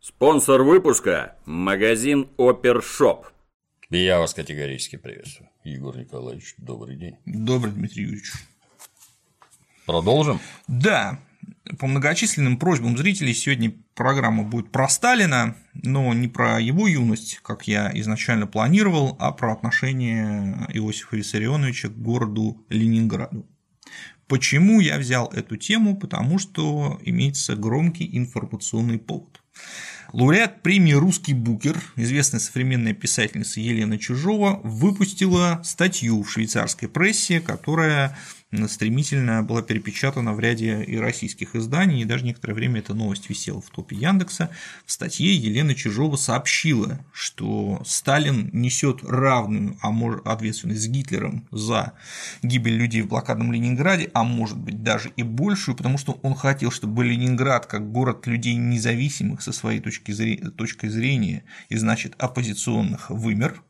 Спонсор выпуска – магазин Опершоп. Я вас категорически приветствую. Егор Николаевич, добрый день. Добрый, Дмитрий Юрьевич. Продолжим? Да, по многочисленным просьбам зрителей сегодня программа будет про Сталина, но не про его юность, как я изначально планировал, а про отношение Иосифа Виссарионовича к городу Ленинграду. Почему я взял эту тему? Потому что имеется громкий информационный повод. Лауреат премии «Русский букер», известная современная писательница Елена Чижова, выпустила статью в швейцарской прессе, которая стремительно была перепечатана в ряде и российских изданий, и даже некоторое время эта новость висела в топе Яндекса. В статье Елена Чижова сообщила, что Сталин несет равную ответственность с Гитлером за гибель людей в блокадном Ленинграде, а может быть даже и большую, потому что он хотел, чтобы Ленинград, как город людей независимых со своей точки зрения и, значит, оппозиционных, вымер.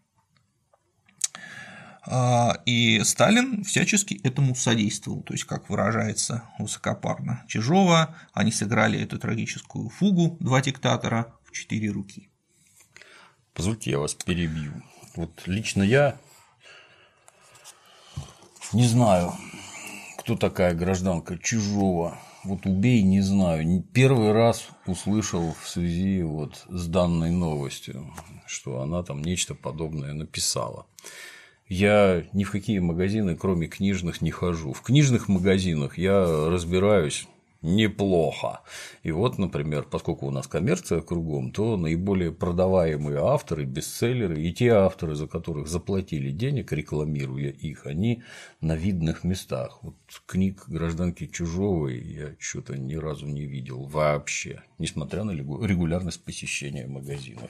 И Сталин всячески этому содействовал, то есть, как выражается высокопарно Чижова, они сыграли эту трагическую фугу, два диктатора, в 4 руки. Позвольте, я вас перебью. Вот лично я не знаю, кто такая гражданка Чижова. Вот убей, не знаю. Первый раз услышал в связи вот с данной новостью, что она там нечто подобное написала. Я ни в какие магазины, кроме книжных, не хожу. В книжных магазинах я разбираюсь неплохо. И вот, например, поскольку у нас коммерция кругом, то наиболее продаваемые авторы, бестселлеры и те авторы, за которых заплатили денег, рекламируя их, они на видных местах. Вот книг гражданки Чижовой я что-то ни разу не видел вообще, несмотря на регулярность посещения магазинов.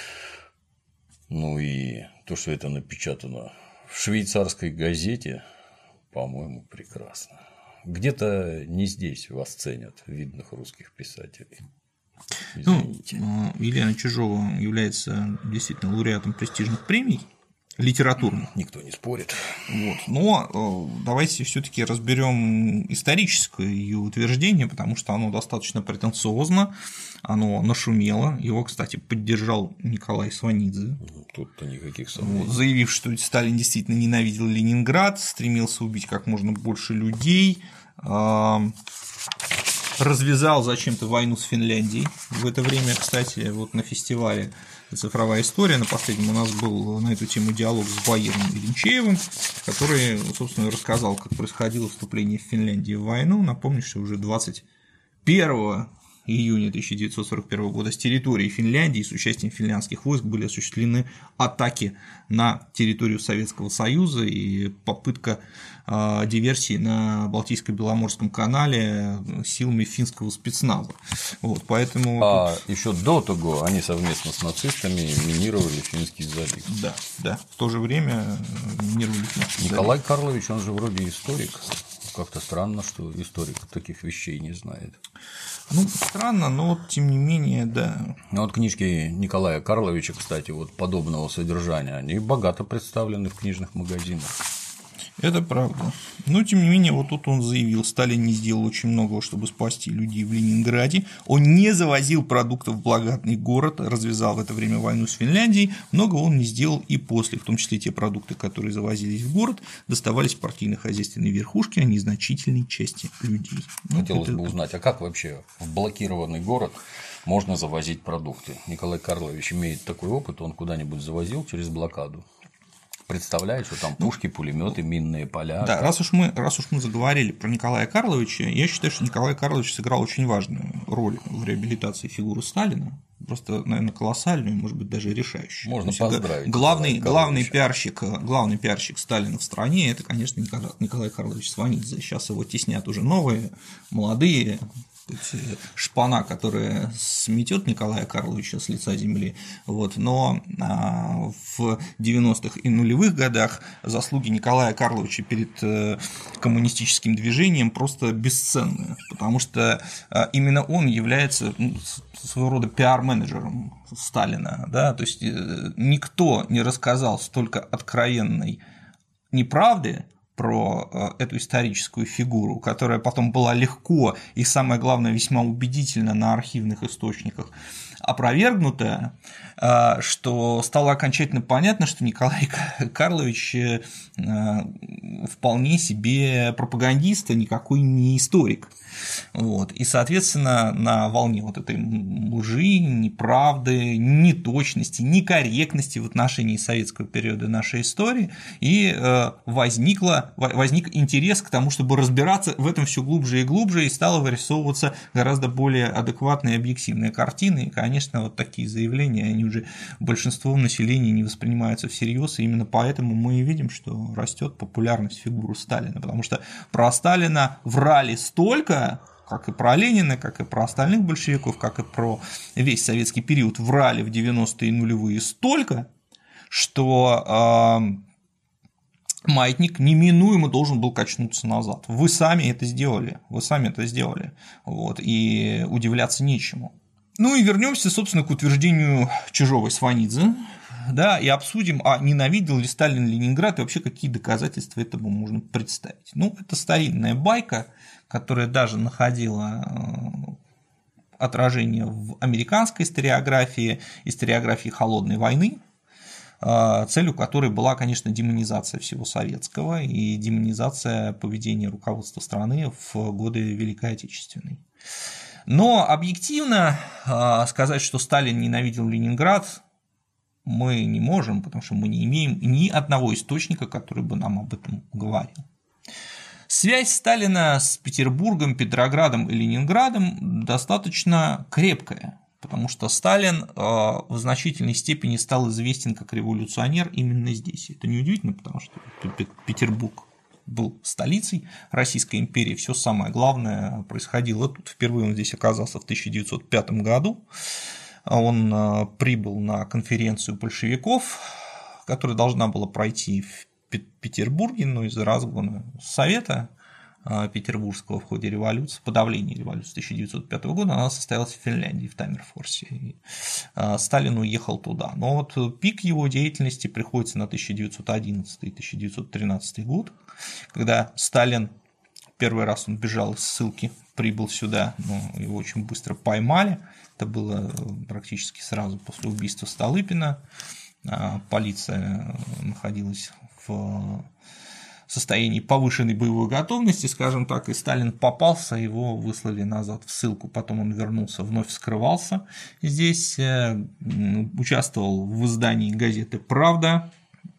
Ну и то, что это напечатано в швейцарской газете, по-моему, прекрасно. Где-то не здесь вас ценят видных русских писателей. Извините. Елена Чижова является действительно лауреатом престижных премий литературных. Никто не спорит. Вот. Но давайте все-таки разберем историческое ее утверждение, потому что оно достаточно претенциозно, оно нашумело. Его, кстати, поддержал Николай Сванидзе. Тут-то никаких сомнений. Заявив, что Сталин действительно ненавидел Ленинград, стремился убить как можно больше людей, развязал зачем-то войну с Финляндией. В это время, кстати, вот на фестивале «Цифровая история» на последнем у нас был на эту тему диалог с Баиром и Линчеевым, который, собственно, рассказал, как происходило вступление Финляндии в войну. Напомню, что уже 21 июня 1941 года с территории Финляндии с участием финляндских войск были осуществлены атаки на территорию Советского Союза и попытка диверсии на Балтийско-Беломорском канале силами финского спецназа. Вот, поэтому еще до того они совместно с нацистами минировали Финский залив. Да, в то же время минировали Финский залив. Николай Карлович, он же вроде историк. Как-то странно, что историк таких вещей не знает. Ну, странно, но тем не менее, да. Ну, вот книжки Николая Карловича, кстати, вот подобного содержания, они богато представлены в книжных магазинах. Это правда. Но, тем не менее, вот тут он заявил, Сталин не сделал очень многого, чтобы спасти людей в Ленинграде, он не завозил продуктов в блокадный город, развязал в это время войну с Финляндией, много он не сделал и после, в том числе те продукты, которые завозились в город, доставались партийно-хозяйственной верхушке, а не значительной части людей. Хотелось бы узнать, а как вообще в блокированный город можно завозить продукты? Николай Карлович имеет такой опыт, он куда-нибудь завозил через блокаду? Представляешь, что там пушки, пулеметы, минные поля. Да, раз уж мы заговорили про Николая Карловича, я считаю, что Николай Карлович сыграл очень важную роль в реабилитации фигуры Сталина, просто, наверное, колоссальную, может быть, даже решающую. Можно поздравить. Главный пиарщик Сталина в стране – это, конечно, Николай Карлович Сванидзе. Сейчас его теснят уже новые, молодые. Шпана, которая сметет Николая Карловича с лица земли, вот, но в 90-х и нулевых годах заслуги Николая Карловича перед коммунистическим движением просто бесценны, потому что именно он является своего рода пиар-менеджером Сталина, да, то есть никто не рассказал столько откровенной неправды про эту историческую фигуру, которая потом была легко и, самое главное, весьма убедительно на архивных источниках опровергнутая, что стало окончательно понятно, что Николай Карлович вполне себе пропагандист, а никакой не историк. Вот. И, соответственно, на волне вот этой лжи, неправды, неточности, некорректности в отношении советского периода нашей истории и возник интерес к тому, чтобы разбираться в этом все глубже и глубже, и стала вырисовываться гораздо более адекватная и объективная картина. И, конечно, вот такие заявления, они уже большинством населения не воспринимаются всерьез, и именно поэтому мы и видим, что растет популярность фигуры Сталина, потому что про Сталина врали столько, как и про Ленина, как и про остальных большевиков, как и про весь советский период, врали в 90-е нулевые столько, что маятник неминуемо должен был качнуться назад. Вы сами это сделали, вот, и удивляться нечему. Ну и вернемся, собственно, к утверждению Чижова-Сванидзе, да, и обсудим, ненавидел ли Сталин Ленинград и вообще какие доказательства этому можно представить. Ну, это старинная байка, которая даже находила отражение в американской историографии холодной войны, целью которой была, конечно, демонизация всего советского и демонизация поведения руководства страны в годы Великой Отечественной. Но объективно сказать, что Сталин ненавидел Ленинград, мы не можем, потому что мы не имеем ни одного источника, который бы нам об этом говорил. Связь Сталина с Петербургом, Петроградом и Ленинградом достаточно крепкая, потому что Сталин в значительной степени стал известен как революционер именно здесь. Это неудивительно, потому что Петербург был столицей Российской империи, все самое главное происходило тут. Впервые он здесь оказался в 1905 году. Он прибыл на конференцию большевиков, которая должна была пройти в Петербурге, но из-за разгона Совета Петербургского в ходе революции, подавления революции 1905 года, она состоялась в Финляндии, в Таммерфорсе. И Сталин уехал туда. Но вот пик его деятельности приходится на 1911 и 1913 год, когда Сталин первый раз он бежал из ссылки, прибыл сюда, но его очень быстро поймали. Это было практически сразу после убийства Столыпина. Полиция находилась в состоянии повышенной боевой готовности, скажем так, и Сталин попался, его выслали назад в ссылку, потом он вернулся, вновь скрывался здесь, участвовал в издании газеты «Правда»,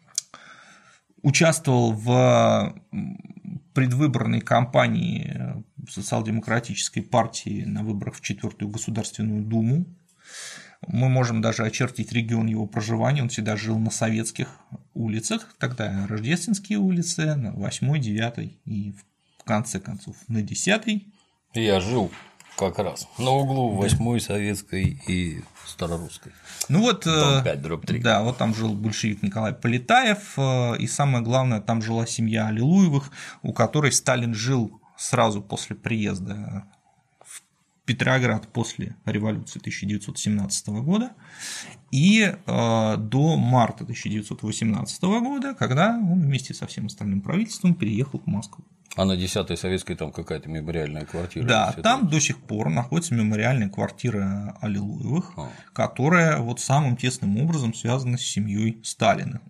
участвовал в предвыборной кампании социал-демократической партии на выборах в 4-ю Государственную Думу. Мы можем даже очертить регион его проживания, он всегда жил на Советских улицах, тогда Рождественские улицы, на 8-й, 9-й и в конце концов на 10-й. Я жил как раз на углу 8-й, Советской и Старорусской. Ну вот, дом 5, дробь 3. Да, вот там жил большевик Николай Полетаев, и самое главное, там жила семья Аллилуевых, у которой Сталин жил сразу после приезда в Петроград после революции 1917 года и до марта 1918 года, когда он вместе со всем остальным правительством переехал в Москву. А на 10-й Советской там какая-то мемориальная квартира? Да, там до сих пор находится мемориальная квартира Аллилуевых, которая вот самым тесным образом связана с семьей Сталина,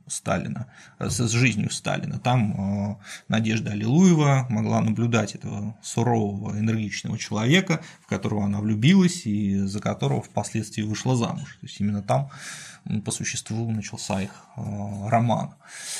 с жизнью Сталина. Там Надежда Аллилуева могла наблюдать этого сурового, энергичного человека, в которого она влюбилась и за которого впоследствии вышла замуж. То есть именно там по существу начался их роман.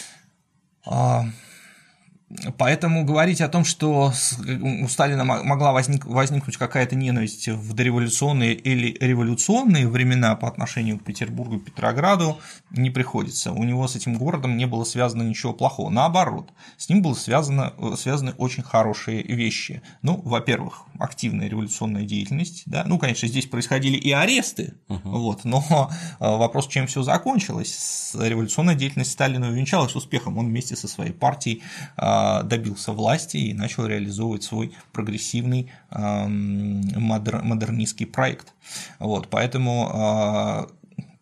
Поэтому говорить о том, что у Сталина могла возникнуть какая-то ненависть в дореволюционные или революционные времена по отношению к Петербургу и Петрограду, не приходится. У него с этим городом не было связано ничего плохого. Наоборот, с ним были связаны очень хорошие вещи. Ну, во-первых, активная революционная деятельность. Да? Ну, конечно, здесь происходили и аресты, вот, но вопрос, чем все закончилось. Революционная деятельность Сталина увенчалась успехом. Он вместе со своей партией добился власти и начал реализовывать свой прогрессивный модернистский проект. Вот, поэтому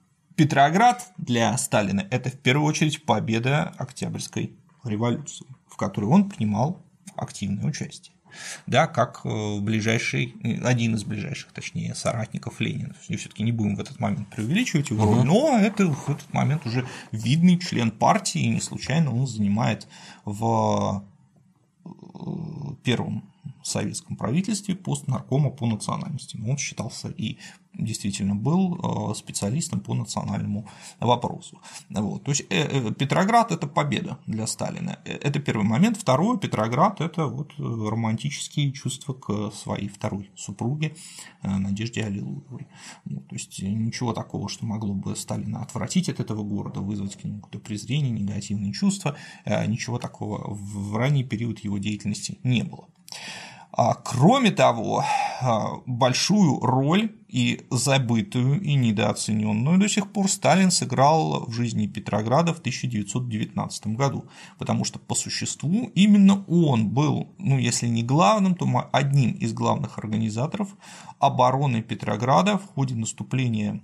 Петроград для Сталина – это в первую очередь победа Октябрьской революции, в в которой он принимал активное участие. Да, как один из ближайших, точнее, соратников Ленина. И все-таки не будем в этот момент преувеличивать его роль, но это в этот момент уже видный член партии, и не случайно он занимает в первом советском правительстве пост наркома по национальности. Он считался и действительно был специалистом по национальному вопросу. Вот. То есть Петроград – это победа для Сталина. Это первый момент. Второй – Петроград – это вот романтические чувства к своей второй супруге Надежде Аллилуевой. Вот. То есть ничего такого, что могло бы Сталина отвратить от этого города, вызвать к нему какое-то презрение, негативные чувства, ничего такого в ранний период его деятельности не было. Кроме того, большую роль и забытую, и недооцененную до сих пор Сталин сыграл в жизни Петрограда в 1919 году, потому что по существу именно он был, ну если не главным, то одним из главных организаторов обороны Петрограда в ходе наступления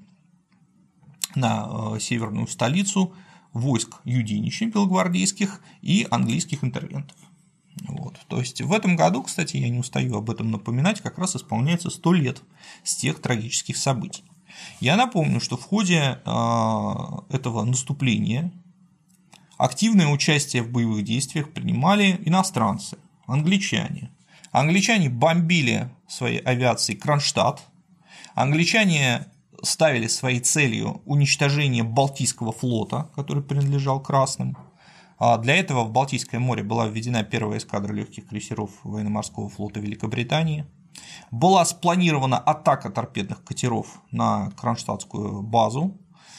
на северную столицу войск Юденича белогвардейских и английских интервентов. Вот. То есть в этом году, кстати, я не устаю об этом напоминать, как раз исполняется 100 лет с тех трагических событий. Я напомню, что в ходе этого наступления активное участие в боевых действиях принимали иностранцы, англичане. Англичане бомбили своей авиацией Кронштадт, англичане ставили своей целью уничтожение Балтийского флота, который принадлежал красным. Для этого в Балтийское море была введена первая эскадра легких крейсеров военно-морского флота Великобритании. Была спланирована атака торпедных катеров на Кронштадтскую базу.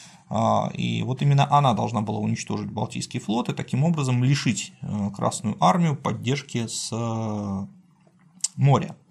И вот именно она должна была уничтожить Балтийский флот и таким образом лишить Красную армию поддержки с моря.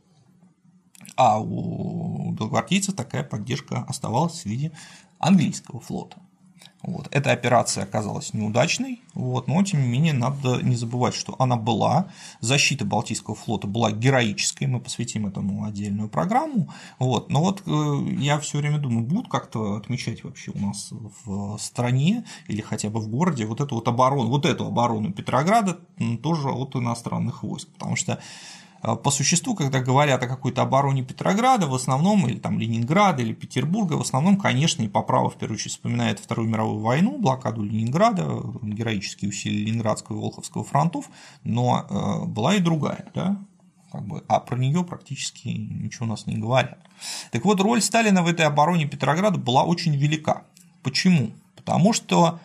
А у белогвардейцев такая поддержка оставалась в виде английского флота. Вот. Эта операция оказалась неудачной, вот, но тем не менее надо не забывать, что она была, защита Балтийского флота была героической, мы посвятим этому отдельную программу, вот. Но вот я все время думаю, будут как-то отмечать вообще у нас в стране или хотя бы в городе вот эту оборону Петрограда тоже от иностранных войск, потому что по существу, когда говорят о какой-то обороне Петрограда, в основном, или там Ленинграда, или Петербурга, в основном, конечно, и Поправа в первую очередь вспоминает Вторую мировую войну, блокаду Ленинграда, героические усилия Ленинградского и Волховского фронтов, но была и другая, да? А про нее практически ничего у нас не говорят. Так вот, роль Сталина в этой обороне Петрограда была очень велика. Почему? Потому что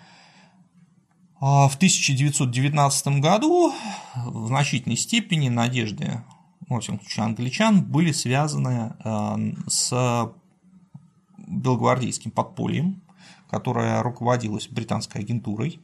в 1919 году в значительной степени надежды, во всяком случае, англичан были связаны с белогвардейским подпольем, которое руководилось британской агентурой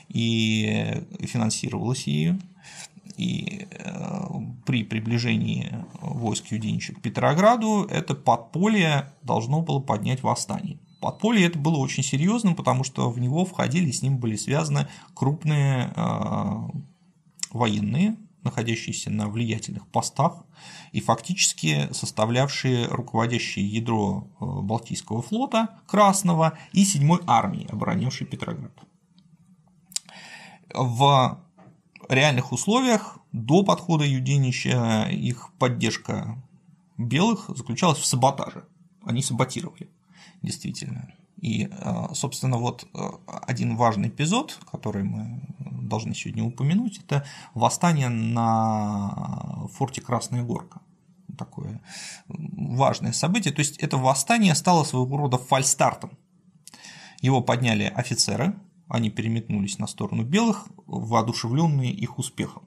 и финансировалось ею. И при приближении войск Юденича к Петрограду это подполье должно было поднять восстание. Подполье это было очень серьезным, потому что в него входили, с ним были связаны крупные военные, находящиеся на влиятельных постах и фактически составлявшие руководящее ядро Балтийского флота Красного и 7-й армии, оборонявшей Петроград. В реальных условиях до подхода Юденича их поддержка белых заключалась в саботаже. Они саботировали. Действительно. И, собственно, вот один важный эпизод, который мы должны сегодня упомянуть, это восстание на форте Красная Горка. Такое важное событие. То есть это восстание стало своего рода фальстартом. Его подняли офицеры, они переметнулись на сторону белых, воодушевленные их успехом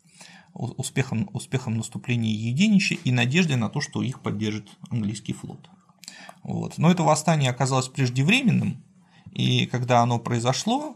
наступления Юденича и надеждой на то, что их поддержит английский флот. Вот. Но это восстание оказалось преждевременным, и когда оно произошло,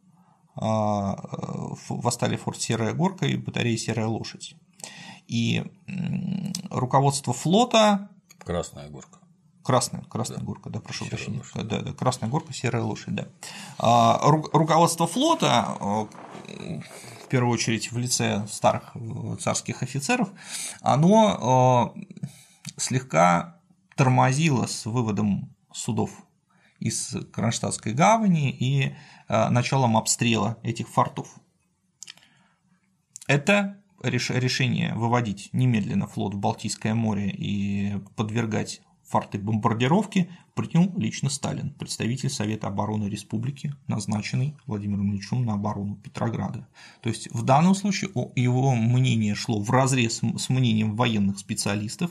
восстали форт Серая Горка и батарея Серая Лошадь. И руководство флота… Красная Горка. Красная Горка, да, прошу прощения. Да, Красная Горка, Серая Лошадь, да. Руководство флота, в первую очередь в лице старых царских офицеров, оно слегка тормозило с выводом судов из Кронштадтской гавани и началом обстрела этих фортов. Это решение выводить немедленно флот в Балтийское море и подвергать форты бомбардировки принял лично Сталин, представитель Совета обороны Республики, назначенный Владимиром Ильичем на оборону Петрограда. То есть в данном случае его мнение шло вразрез с мнением военных специалистов,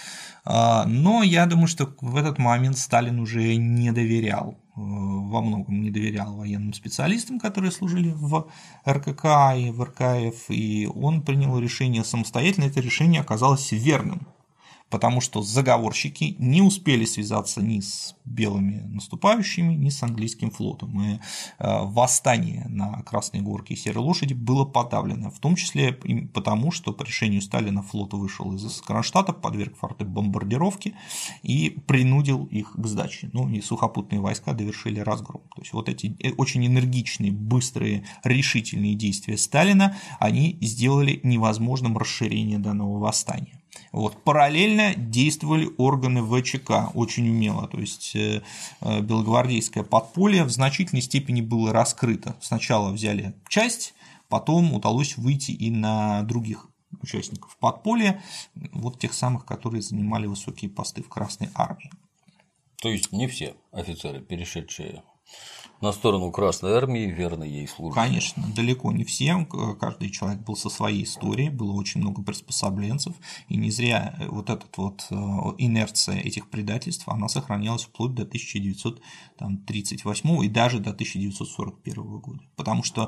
но я думаю, что в этот момент Сталин уже не доверял, во многом не доверял военным специалистам, которые служили в РКК и в РКФ, и он принял решение самостоятельно, это решение оказалось верным. Потому что заговорщики не успели связаться ни с белыми наступающими, ни с английским флотом. И восстание на Красной Горке и Серой Лошади было подавлено, в том числе потому, что по решению Сталина флот вышел из Кронштадта, подверг форты бомбардировке и принудил их к сдаче. Ну и сухопутные войска довершили разгром. То есть вот эти очень энергичные, быстрые, решительные действия Сталина, они сделали невозможным расширение данного восстания. Вот. Параллельно действовали органы ВЧК очень умело, то есть белогвардейское подполье в значительной степени было раскрыто. Сначала взяли часть, потом удалось выйти и на других участников подполья, вот тех самых, которые занимали высокие посты в Красной армии. То есть не все офицеры, перешедшие на сторону Красной армии, верно ей служили? Конечно, далеко не все, каждый человек был со своей историей, было очень много приспособленцев, и не зря вот эта вот инерция этих предательств, она сохранялась вплоть до 1938 и даже до 1941 года, потому что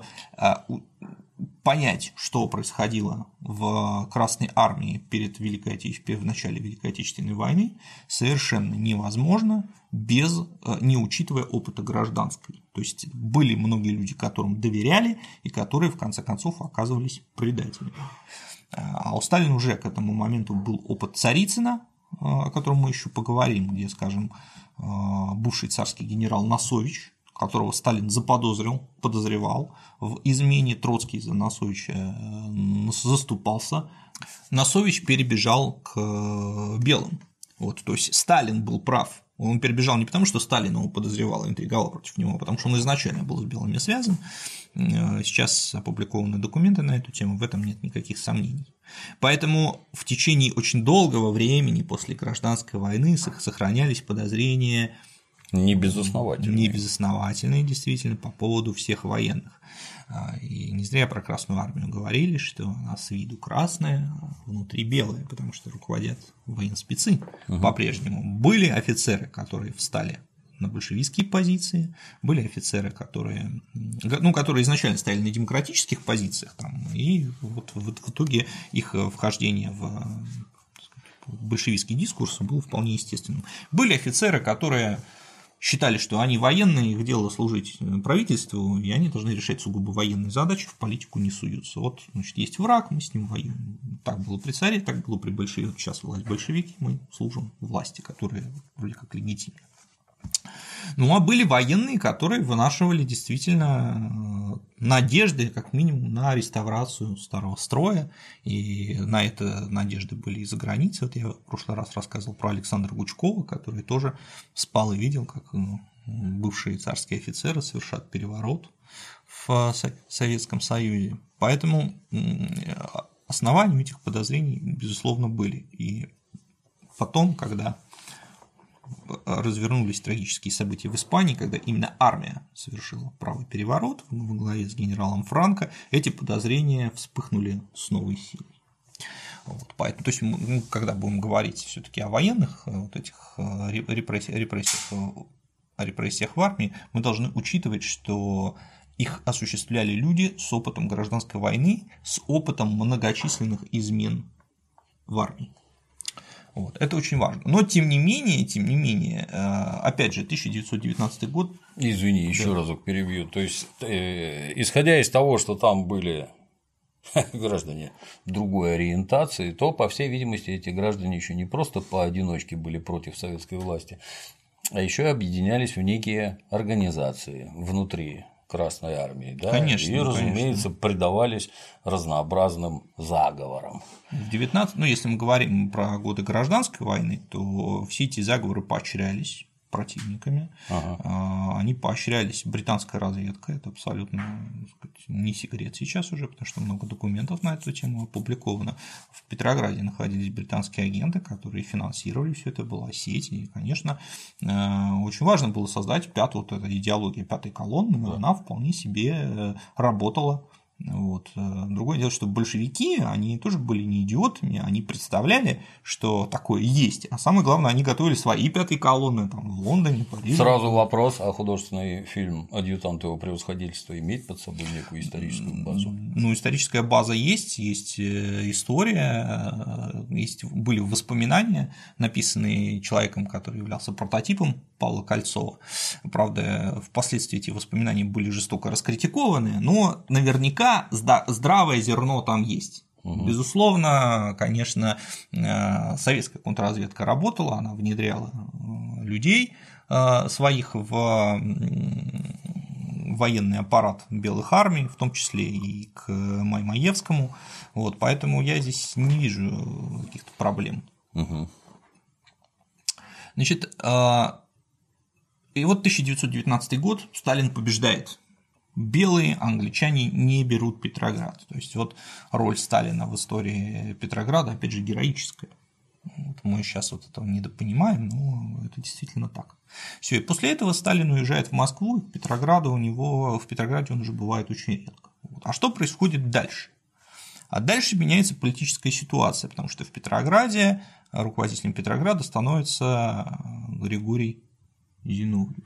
понять, что происходило в Красной армии в начале Великой Отечественной войны, совершенно невозможно, не учитывая опыта гражданской. То есть были многие люди, которым доверяли и которые в конце концов оказывались предателями. А у Сталина уже к этому моменту был опыт Царицына, о котором мы еще поговорим, где, скажем, бывший царский генерал Носович, которого Сталин подозревал в измене, Троцкий за Носовича заступался, Носович перебежал к белым. Вот, то есть Сталин был прав. Он перебежал не потому, что Сталин его подозревал и интриговал против него, а потому что он изначально был с белыми связан. Сейчас опубликованы документы на эту тему, в этом нет никаких сомнений. Поэтому в течение очень долгого времени после гражданской войны сохранялись подозрения Небезосновательные, действительно, по поводу всех военных. И не зря про Красную армию говорили, что она с виду красная, а внутри белая, потому что руководят военспецы по-прежнему. Были офицеры, которые встали на большевистские позиции, были офицеры, которые изначально стояли на демократических позициях, и вот в итоге их вхождение в большевистский дискурс было вполне естественным. Были офицеры, которые считали, что они военные, их дело служить правительству, и они должны решать сугубо военные задачи, в политику не суются. Вот, значит, есть враг, мы с ним воюем. Так было при царе, так было при большевиках. Сейчас власть большевики, мы служим власти, которая вроде как легитимна. Ну, а были военные, которые вынашивали действительно надежды, как минимум, на реставрацию старого строя, и на это надежды были и за границей. Вот я в прошлый раз рассказывал про Александра Гучкова, который тоже спал и видел, как бывшие царские офицеры совершат переворот в Советском Союзе. Поэтому основания этих подозрений, безусловно, были. И потом, когда развернулись трагические события в Испании, когда именно армия совершила правый переворот во главе с генералом Франко, эти подозрения вспыхнули с новой силой. Вот, поэтому, то есть, когда будем говорить все-таки о военных вот этих репрессиях в армии, мы должны учитывать, что их осуществляли люди с опытом гражданской войны, с опытом многочисленных измен в армии. Вот, это очень важно. Но тем не менее, опять же, 1919 год. Извини, еще разок перебью. То есть, исходя из того, что там были граждане другой ориентации, то, по всей видимости, эти граждане еще не просто поодиночке были против советской власти, а еще и объединялись в некие организации внутри Красной армии, да? Конечно, и, разумеется, предавались разнообразным заговорам. Если мы говорим про годы гражданской войны, то все эти заговоры поощрялись, противниками. Они поощрялись британской разведкой, это абсолютно, так сказать, не секрет сейчас уже, потому что много документов на эту тему опубликовано. В Петрограде находились британские агенты, которые финансировали все это, была сеть, и, конечно, очень важно было создать вот эта идеология пятой колонны, она вполне себе работала. Вот. Другое дело, что большевики, они тоже были не идиотами, они представляли, что такое есть, а самое главное, они готовили свои пятые колонны там, в Лондоне, Париже. Сразу вопрос, а художественный фильм «Адъютант его превосходительства» имеет под собой некую историческую базу? Ну, историческая база есть история, были воспоминания, написанные человеком, который являлся прототипом Павла Кольцова. Правда, впоследствии эти воспоминания были жестоко раскритикованы, но наверняка здравое зерно там есть. Безусловно, конечно, советская контрразведка работала, она внедряла людей своих в военный аппарат белых армий, в том числе и к Маймаевскому, вот, поэтому я здесь не вижу каких-то проблем. Значит, и вот 1919 год, Сталин побеждает. Белые англичане не берут Петроград. То есть вот роль Сталина в истории Петрограда, опять же, героическая. Вот мы сейчас вот этого недопонимаем, но это действительно так. Все, и после этого Сталин уезжает в Москву, и в Петрограде он уже бывает очень редко. Вот. А что происходит дальше? А дальше меняется политическая ситуация, потому что в Петрограде руководителем Петрограда становится Григорий Зиновьев.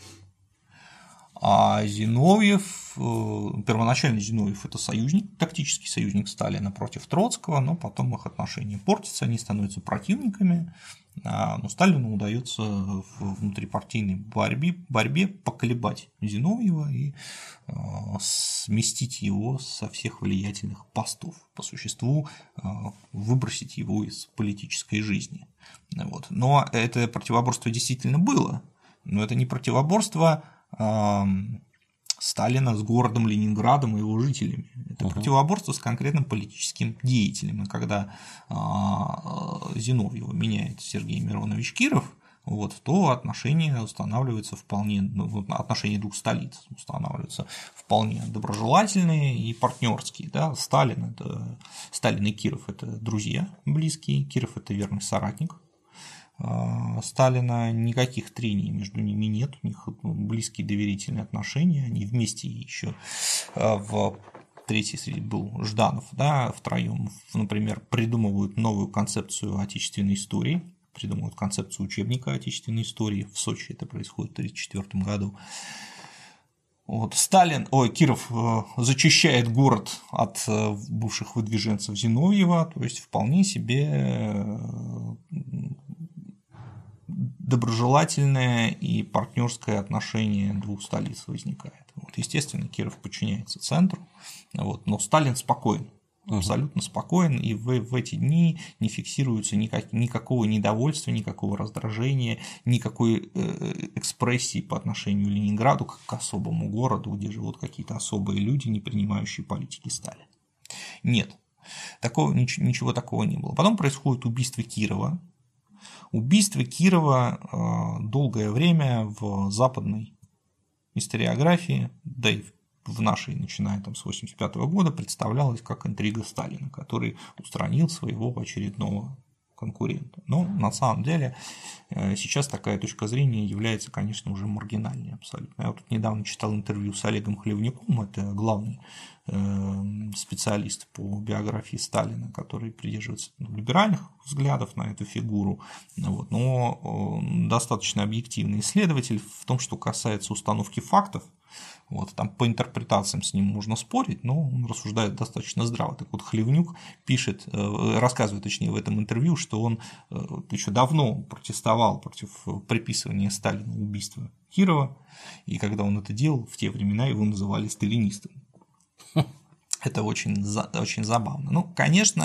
А Зиновьев, первоначально Зиновьев – это союзник, тактический союзник Сталина против Троцкого, но потом их отношения портятся, они становятся противниками, но Сталину удается в внутрипартийной борьбе поколебать Зиновьева и сместить его со всех влиятельных постов, по существу выбросить его из политической жизни. Вот. Но это противоборство действительно было, но это не противоборство Сталина с городом Ленинградом и его жителями. Это противоборство с конкретным политическим деятелем. И когда Зиновьева меняет Сергей Миронович Киров, вот, то отношения устанавливаются вполне, отношения двух столиц устанавливаются вполне доброжелательные и партнерские. Да? Сталин и Киров – это друзья близкие, Киров – это верный соратник Сталина, никаких трений между ними нет, у них близкие доверительные отношения, они вместе еще в третьей среди был Жданов, да, втроем, например, придумывают новую концепцию отечественной истории, придумывают концепцию учебника отечественной истории, в Сочи это происходит в 1934 году. Вот, Киров зачищает город от бывших выдвиженцев Зиновьева, то есть вполне себе доброжелательное и партнерское отношение двух столиц возникает. Вот, естественно, Киров подчиняется центру, вот, но Сталин спокоен, абсолютно спокоен, и в эти дни не фиксируется никакого недовольства, никакого раздражения, никакой экспрессии по отношению к Ленинграду как к особому городу, где живут какие-то особые люди, не принимающие политики Сталина. Нет, ничего такого не было. Потом происходит убийство Кирова. Убийство Кирова долгое время в западной историографии, да и в нашей, начиная там с 1985 года, представлялось как интрига Сталина, который устранил своего очередного конкурента. Но на самом деле сейчас такая точка зрения является, конечно, уже маргинальной абсолютно. Я тут недавно читал интервью с Олегом Хлевнюком, это главный специалист по биографии Сталина, который придерживается либеральных взглядов на эту фигуру, вот, но достаточно объективный исследователь в том, что касается установки фактов. Вот, там по интерпретациям с ним можно спорить, но он рассуждает достаточно здраво. Так вот, Хлевнюк рассказывает, точнее, в этом интервью, что он еще давно протестовал против приписывания Сталину убийства Кирова, и когда он это делал, в те времена его называли сталинистом. Это очень забавно. Ну, конечно,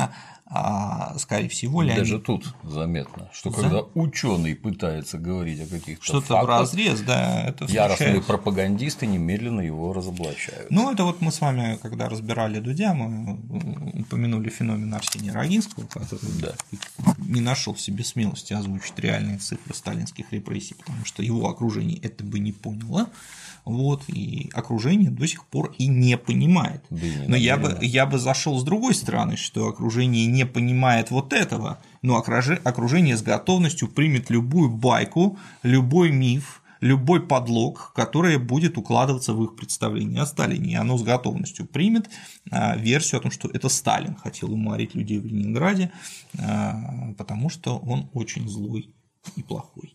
скорее всего, Леонид... Даже тут заметно, что когда ученый пытается говорить о каких-то что-то фактах, вразрез, да, это яростные пропагандисты немедленно его разоблачают. Ну, это вот мы с вами, когда разбирали Дудя, мы упомянули феномен Арсения Рогинского, который не нашел в себе смелости озвучить реальные цифры сталинских репрессий, потому что его окружение это бы не поняло. Вот, и окружение до сих пор и не понимает. Но я бы зашел с другой стороны, что окружение не понимает вот этого, но окружение с готовностью примет любую байку, любой миф, любой подлог, который будет укладываться в их представление о Сталине, и оно с готовностью примет версию о том, что это Сталин хотел уморить людей в Ленинграде, потому что он очень злой и плохой.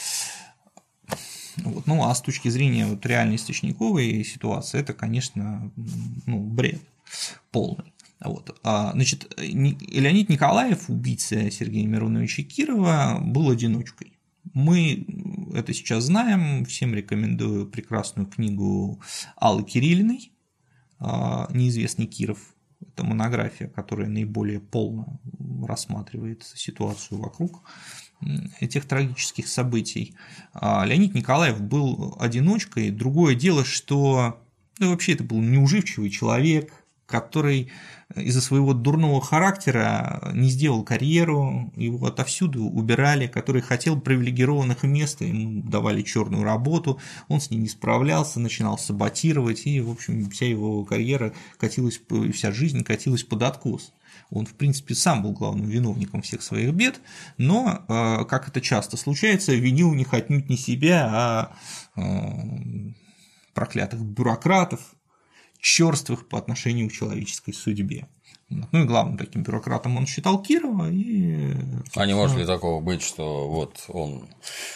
Вот. Ну, а с точки зрения вот реальной источниковой ситуации, это, конечно, бред полный. Вот. Значит, Леонид Николаев, убийца Сергея Мироновича Кирова, был одиночкой. Мы это сейчас знаем, всем рекомендую прекрасную книгу Аллы Кириллиной «Неизвестный Киров». Это монография, которая наиболее полно рассматривает ситуацию вокруг этих трагических событий. Леонид Николаев был одиночкой. Другое дело, что вообще это был неуживчивый человек, который из-за своего дурного характера не сделал карьеру, его отовсюду убирали, который хотел привилегированных мест, ему давали черную работу, он с ней не справлялся, начинал саботировать, и, в общем, вся его карьера катилась, вся жизнь катилась под откос. Он, в принципе, сам был главным виновником всех своих бед, но, как это часто случается, винил у них отнюдь не себя, а проклятых бюрократов, чёрствых по отношению к человеческой судьбе. Ну и главным таким бюрократом он считал Кирова. А не может ли такого быть, что вот он…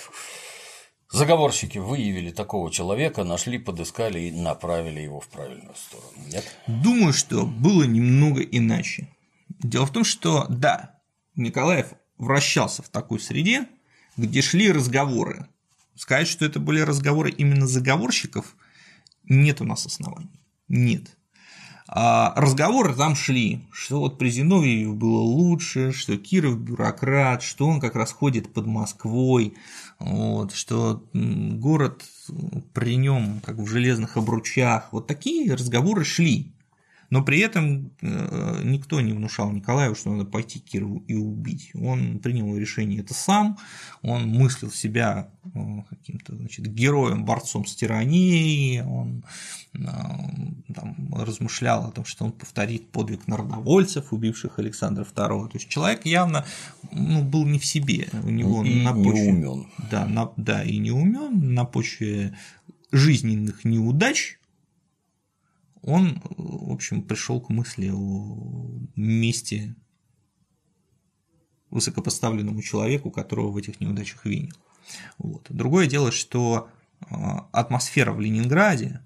Заговорщики выявили такого человека, нашли, подыскали и направили его в правильную сторону, нет? Думаю, что было немного иначе. Дело в том, что, да, Николаев вращался в такой среде, где шли разговоры. Сказать, что это были разговоры именно заговорщиков, нет у нас оснований. Нет. Разговоры там шли, что вот при Зиновьеве было лучше, что Киров бюрократ, что он как раз ходит под Москвой, вот, что город при нем как в железных обручах. Вот такие разговоры шли. Но при этом никто не внушал Николаеву, что надо пойти к Кирову и убить. Он принял решение это сам, он мыслил себя каким-то, значит, героем, борцом с тиранией, он там размышлял о том, что он повторит подвиг народовольцев, убивших Александра II. То есть человек явно был не в себе, у него и на почве… не умён. Да, и не умён, на почве жизненных неудач. Он, в общем, пришел к мысли о мести высокопоставленному человеку, которого в этих неудачах винил. Вот. Другое дело, что атмосфера в Ленинграде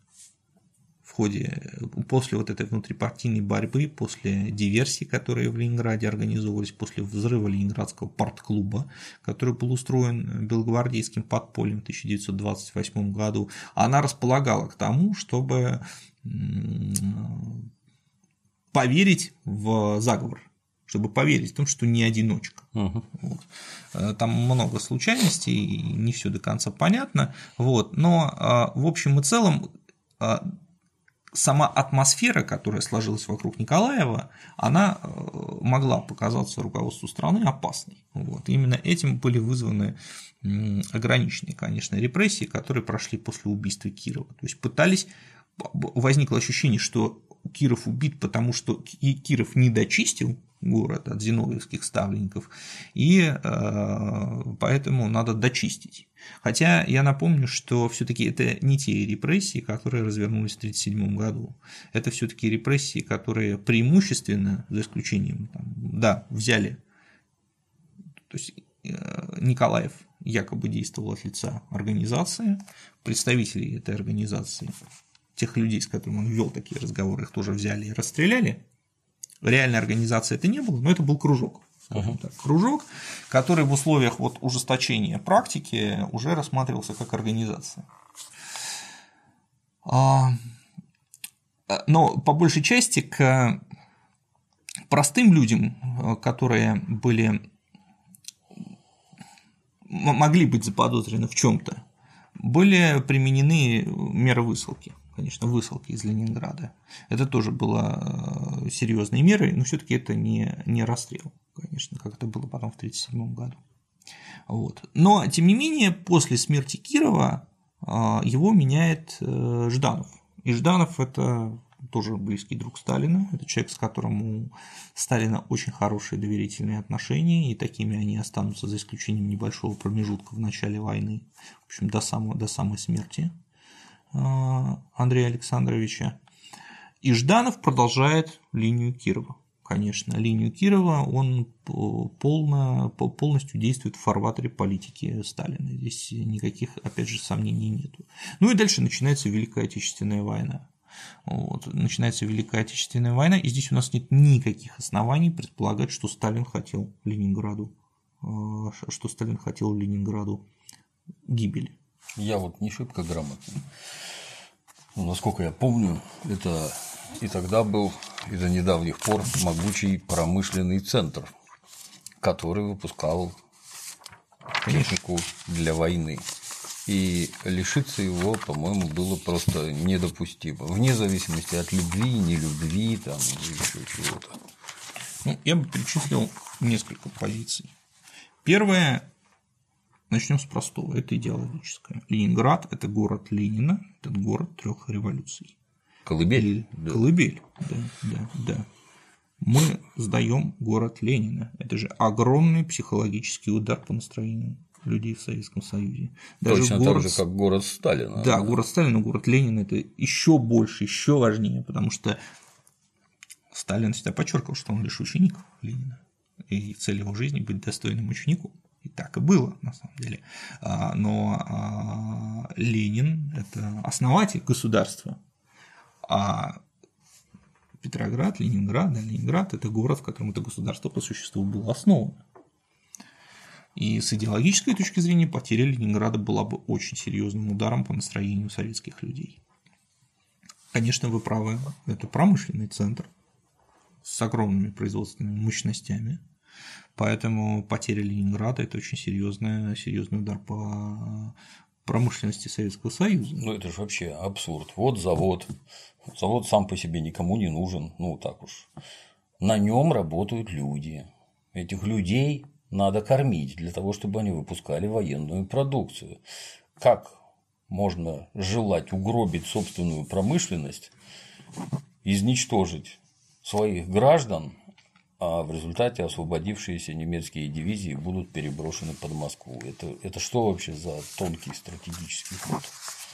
после вот этой внутрипартийной борьбы, после диверсий, которые в Ленинграде организовывались, после взрыва Ленинградского партклуба, который был устроен белогвардейским подпольем в 1928 году, она располагала к тому, чтобы поверить в заговор, чтобы поверить в том, что не одиночка. Вот. Там много случайностей, не все до конца понятно, вот. Но в общем и целом сама атмосфера, которая сложилась вокруг Николаева, она могла показаться руководству страны опасной. Вот. И именно этим были вызваны ограниченные, конечно, репрессии, которые прошли после убийства Кирова. То есть возникло ощущение, что Киров убит, потому что Киров не дочистил город от зиновьевских ставленников, и поэтому надо дочистить. Хотя я напомню, что все-таки это не те репрессии, которые развернулись в 1937 году. Это все-таки репрессии, которые преимущественно, за исключением, взяли. То есть Николаев якобы действовал от лица организации, представителей этой организации, тех людей, с которыми он вел такие разговоры, их тоже взяли и расстреляли. Реальной организации это не было, но это был кружок. Так, кружок, который в условиях вот ужесточения практики уже рассматривался как организация. Но по большей части к простым людям, которые могли быть заподозрены в чем-то, были применены меры высылки. Конечно, высылки из Ленинграда. Это тоже было серьезной мерой, но все-таки это не расстрел, конечно, как это было потом в 1937 году. Вот. Но, тем не менее, после смерти Кирова его меняет Жданов. И Жданов – это тоже близкий друг Сталина, это человек, с которым у Сталина очень хорошие доверительные отношения, и такими они останутся за исключением небольшого промежутка в начале войны, в общем, до самой смерти Андрея Александровича. И Жданов продолжает линию Кирова. Конечно, линию Кирова он полностью действует в фарватере политики Сталина. Здесь никаких, опять же, сомнений нету. Ну и дальше начинается Великая Отечественная война. Вот. Начинается Великая Отечественная война, и здесь у нас нет никаких оснований предполагать, что Сталин хотел Ленинграду гибели. Я вот не шибко грамотный. Но, насколько я помню, это и тогда был, и до недавних пор, могучий промышленный центр, который выпускал технику для войны. И лишиться его, по-моему, было просто недопустимо, вне зависимости от любви, нелюбви, там, или еще чего-то. Ну, я бы перечислил несколько позиций. Первое, начнем с простого, это идеологическое. Ленинград – это город Ленина, это город 3 революций. Колыбель. Колыбель, да. Мы сдаем город Ленина. Это же огромный психологический удар по настроению людей в Советском Союзе. Даже точно так же, как город Сталина. Да, город Сталина, город Ленина – это еще больше, еще важнее, потому что Сталин всегда подчеркивал, что он лишь ученик Ленина, и цель его жизни – быть достойным ученику. И так и было, на самом деле. Но Ленин – это основатель государства, а Петроград, Ленинград – это город, в котором это государство по существу было основано. И с идеологической точки зрения потеря Ленинграда была бы очень серьезным ударом по настроению советских людей. Конечно, вы правы, это промышленный центр с огромными производственными мощностями, поэтому потеря Ленинграда – это очень серьезный удар по промышленности Советского Союза. Ну, это же вообще абсурд. Вот завод сам по себе никому не нужен, ну так уж. На нем работают люди. Этих людей надо кормить для того, чтобы они выпускали военную продукцию. Как можно желать угробить собственную промышленность, изничтожить своих граждан, а в результате освободившиеся немецкие дивизии будут переброшены под Москву? Это что вообще за тонкий стратегический ход?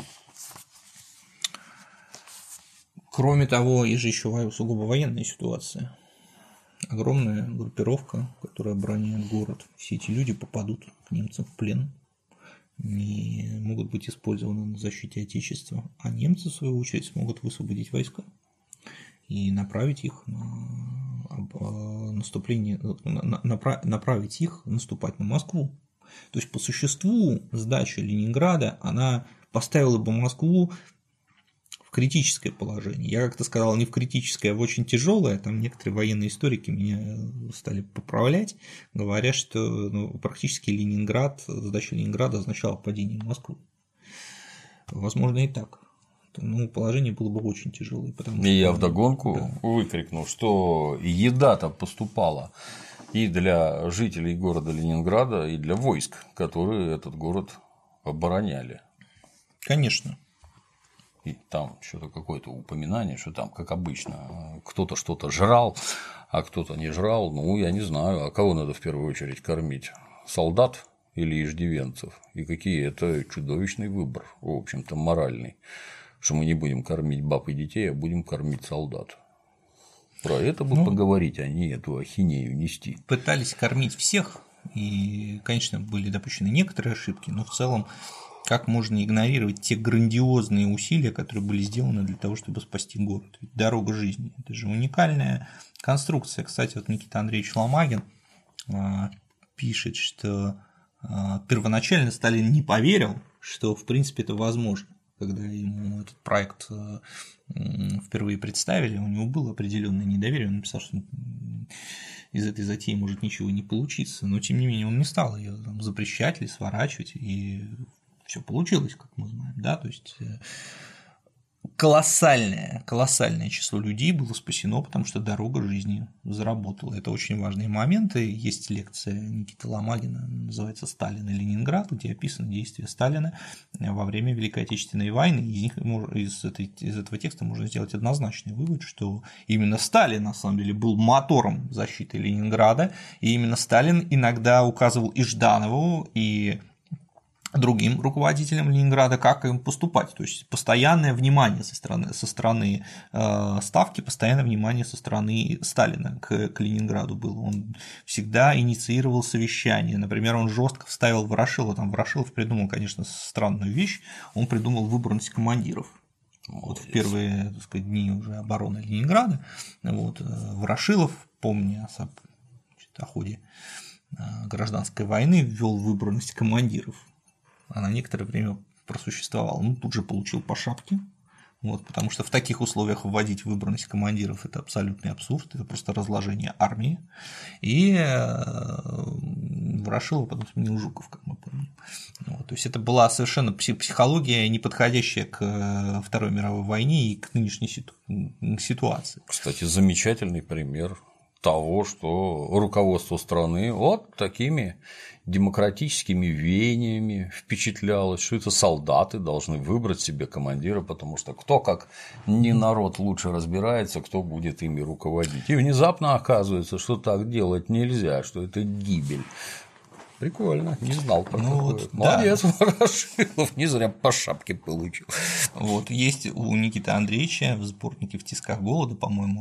Кроме того, есть же еще сугубо военная ситуация. Огромная группировка, которая обороняет город. Все эти люди попадут к немцам в плен, не могут быть использованы на защите Отечества, а немцы, в свою очередь, смогут высвободить войска и направить их на наступление, направить их наступать на Москву. То есть, по существу, сдача Ленинграда, она поставила бы Москву в критическое положение. Я как-то сказал не в критическое, а в очень тяжелое. Там некоторые военные историки меня стали поправлять, говоря, что практически сдача Ленинграда означала падение Москвы. Возможно, и так. Положение было бы очень тяжелое. И я вдогонку выкрикнул, что еда-то поступала и для жителей города Ленинграда, и для войск, которые этот город обороняли. Конечно. И там что-то какое-то упоминание, что там, как обычно, кто-то что-то жрал, а кто-то не жрал. Ну, я не знаю, а кого надо в первую очередь кормить? Солдат или иждивенцев? И какие это чудовищный выбор, в общем-то, моральный, что мы не будем кормить баб и детей, а будем кормить солдат. Про это бы поговорить, а не эту ахинею нести. Пытались кормить всех, и, конечно, были допущены некоторые ошибки, но в целом как можно игнорировать те грандиозные усилия, которые были сделаны для того, чтобы спасти город? Ведь дорога жизни – это же уникальная конструкция. Кстати, вот Никита Андреевич Ломагин пишет, что первоначально Сталин не поверил, что в принципе это возможно. когда ему этот проект впервые представили, у него было определенное недоверие, он написал, что из этой затеи может ничего не получиться, но тем не менее он не стал ее запрещать или сворачивать, и все получилось, как мы знаем, да, то есть колоссальное число людей было спасено, потому что дорога жизни заработала. Это очень важные моменты. Есть лекция Никиты Ломагина, называется «Сталин и Ленинград», где описаны действия Сталина во время Великой Отечественной войны. Из этого текста можно сделать однозначный вывод, что именно Сталин, на самом деле, был мотором защиты Ленинграда, и именно Сталин иногда указывал и Жданову, и другим руководителям Ленинграда, как им поступать. То есть постоянное внимание со стороны Ставки, постоянное внимание со стороны Сталина к Ленинграду было. Он всегда инициировал совещания. Например, он жестко вставил Ворошилова. Там Ворошилов придумал, конечно, странную вещь. Он придумал выборность командиров. Вот в первые, так сказать, дни уже обороны Ленинграда Ворошилов, помня о ходе гражданской войны, ввел выборность командиров. Она некоторое время просуществовала. Тут же получил по шапке, потому что в таких условиях вводить выборность командиров – это абсолютный абсурд, это просто разложение армии. И Ворошилова потом сменил Жуков, как мы помним. То есть это была совершенно психология, не подходящая к Второй мировой войне и к нынешней ситуации. Кстати, замечательный пример того, что руководство страны вот такими демократическими веяниями впечатлялось, что это солдаты должны выбрать себе командира, потому что кто, как не народ, лучше разбирается, кто будет ими руководить. И внезапно оказывается, что так делать нельзя, что это гибель. Прикольно, не знал про такое. Молодец, да. Ворошилов, не зря по шапке получил. Есть у Никиты Андреевича в сборнике «В тисках голода», по-моему,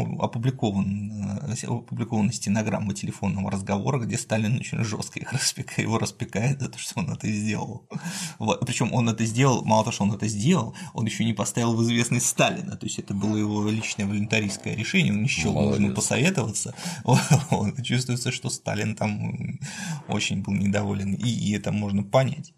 опубликована стенограмма телефонного разговора, где Сталин очень жестко его распекает за то, что он это сделал. Причем он это сделал, мало того, что он это сделал, он еще не поставил в известность Сталина, то есть это было его личное волонтаристское решение, он не счёл нужным посоветоваться. Чувствуется, что Сталин там очень был недоволен, и это можно понять.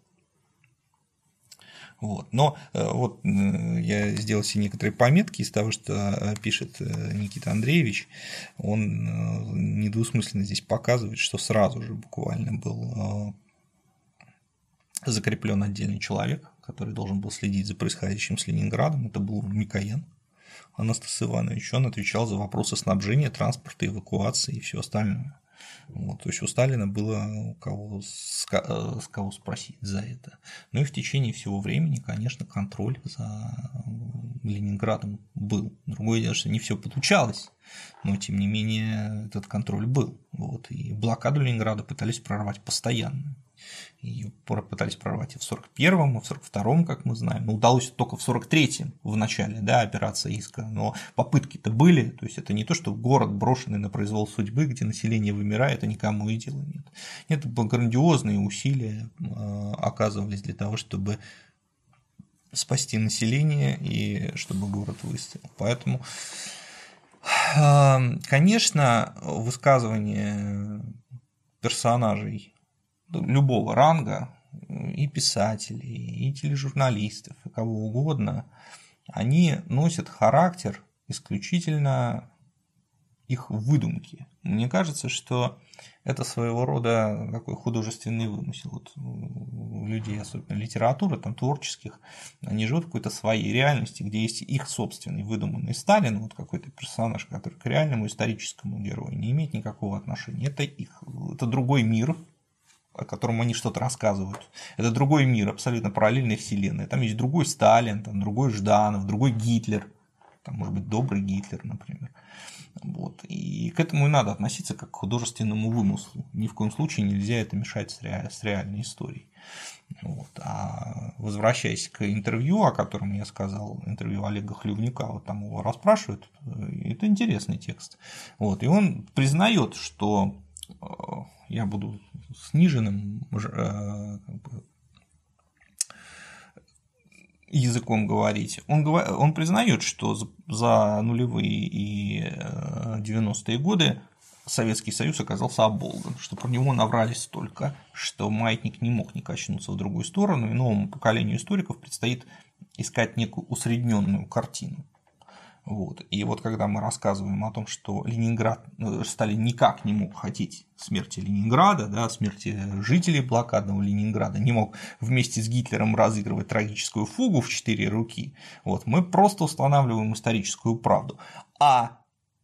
Но я сделал себе некоторые пометки из того, что пишет Никита Андреевич. Он недвусмысленно здесь показывает, что сразу же буквально был закреплен отдельный человек, который должен был следить за происходящим с Ленинградом. Это был Микоян Анастас Иванович. Он отвечал за вопросы снабжения, транспорта, эвакуации и все остальное. То есть у Сталина было с кого спросить за это. И в течение всего времени, конечно, контроль за Ленинградом был. Другое дело, что не все получалось, но тем не менее этот контроль был. И блокаду Ленинграда пытались прорвать постоянно. Ее пытались прорвать и в 1941-м, и в 1942-м, как мы знаем. Удалось только в 1943-м в начале, операция Искра, но попытки-то были, то есть это не то, что город, брошенный на произвол судьбы, где население вымирает, а никому и дела нет. Это грандиозные усилия оказывались для того, чтобы спасти население и чтобы город выстоял. Поэтому, конечно, высказывания персонажей любого ранга, и писателей, и тележурналистов, и кого угодно, они носят характер исключительно их выдумки. Мне кажется, что это своего рода такой художественный вымысел. У людей, особенно литературы, творческих, они живут в какой-то своей реальности, где есть их собственный выдуманный Сталин, какой-то персонаж, который к реальному историческому герою не имеет никакого отношения. Это другой мир, о котором они что-то рассказывают. Это другой мир, абсолютно параллельная вселенная. Там есть другой Сталин, другой Жданов, другой Гитлер. Может быть, добрый Гитлер, например. И к этому и надо относиться как к художественному вымыслу. Ни в коем случае нельзя это мешать с реальной историей. А возвращаясь к интервью, о котором я сказал, интервью Олега Хлевнюка, там его расспрашивают, это интересный текст. И он признает, что я буду сниженным языком говорить. Он признает, что за нулевые и 90-е годы Советский Союз оказался оболган, что про него наврали столько, что маятник не мог не качнуться в другую сторону, и новому поколению историков предстоит искать некую усредненную картину. Вот. И вот когда мы рассказываем о том, что Сталин никак не мог хотеть смерти Ленинграда, да, смерти жителей блокадного Ленинграда, не мог вместе с Гитлером разыгрывать трагическую фугу в 4 руки, вот, мы просто устанавливаем историческую правду. А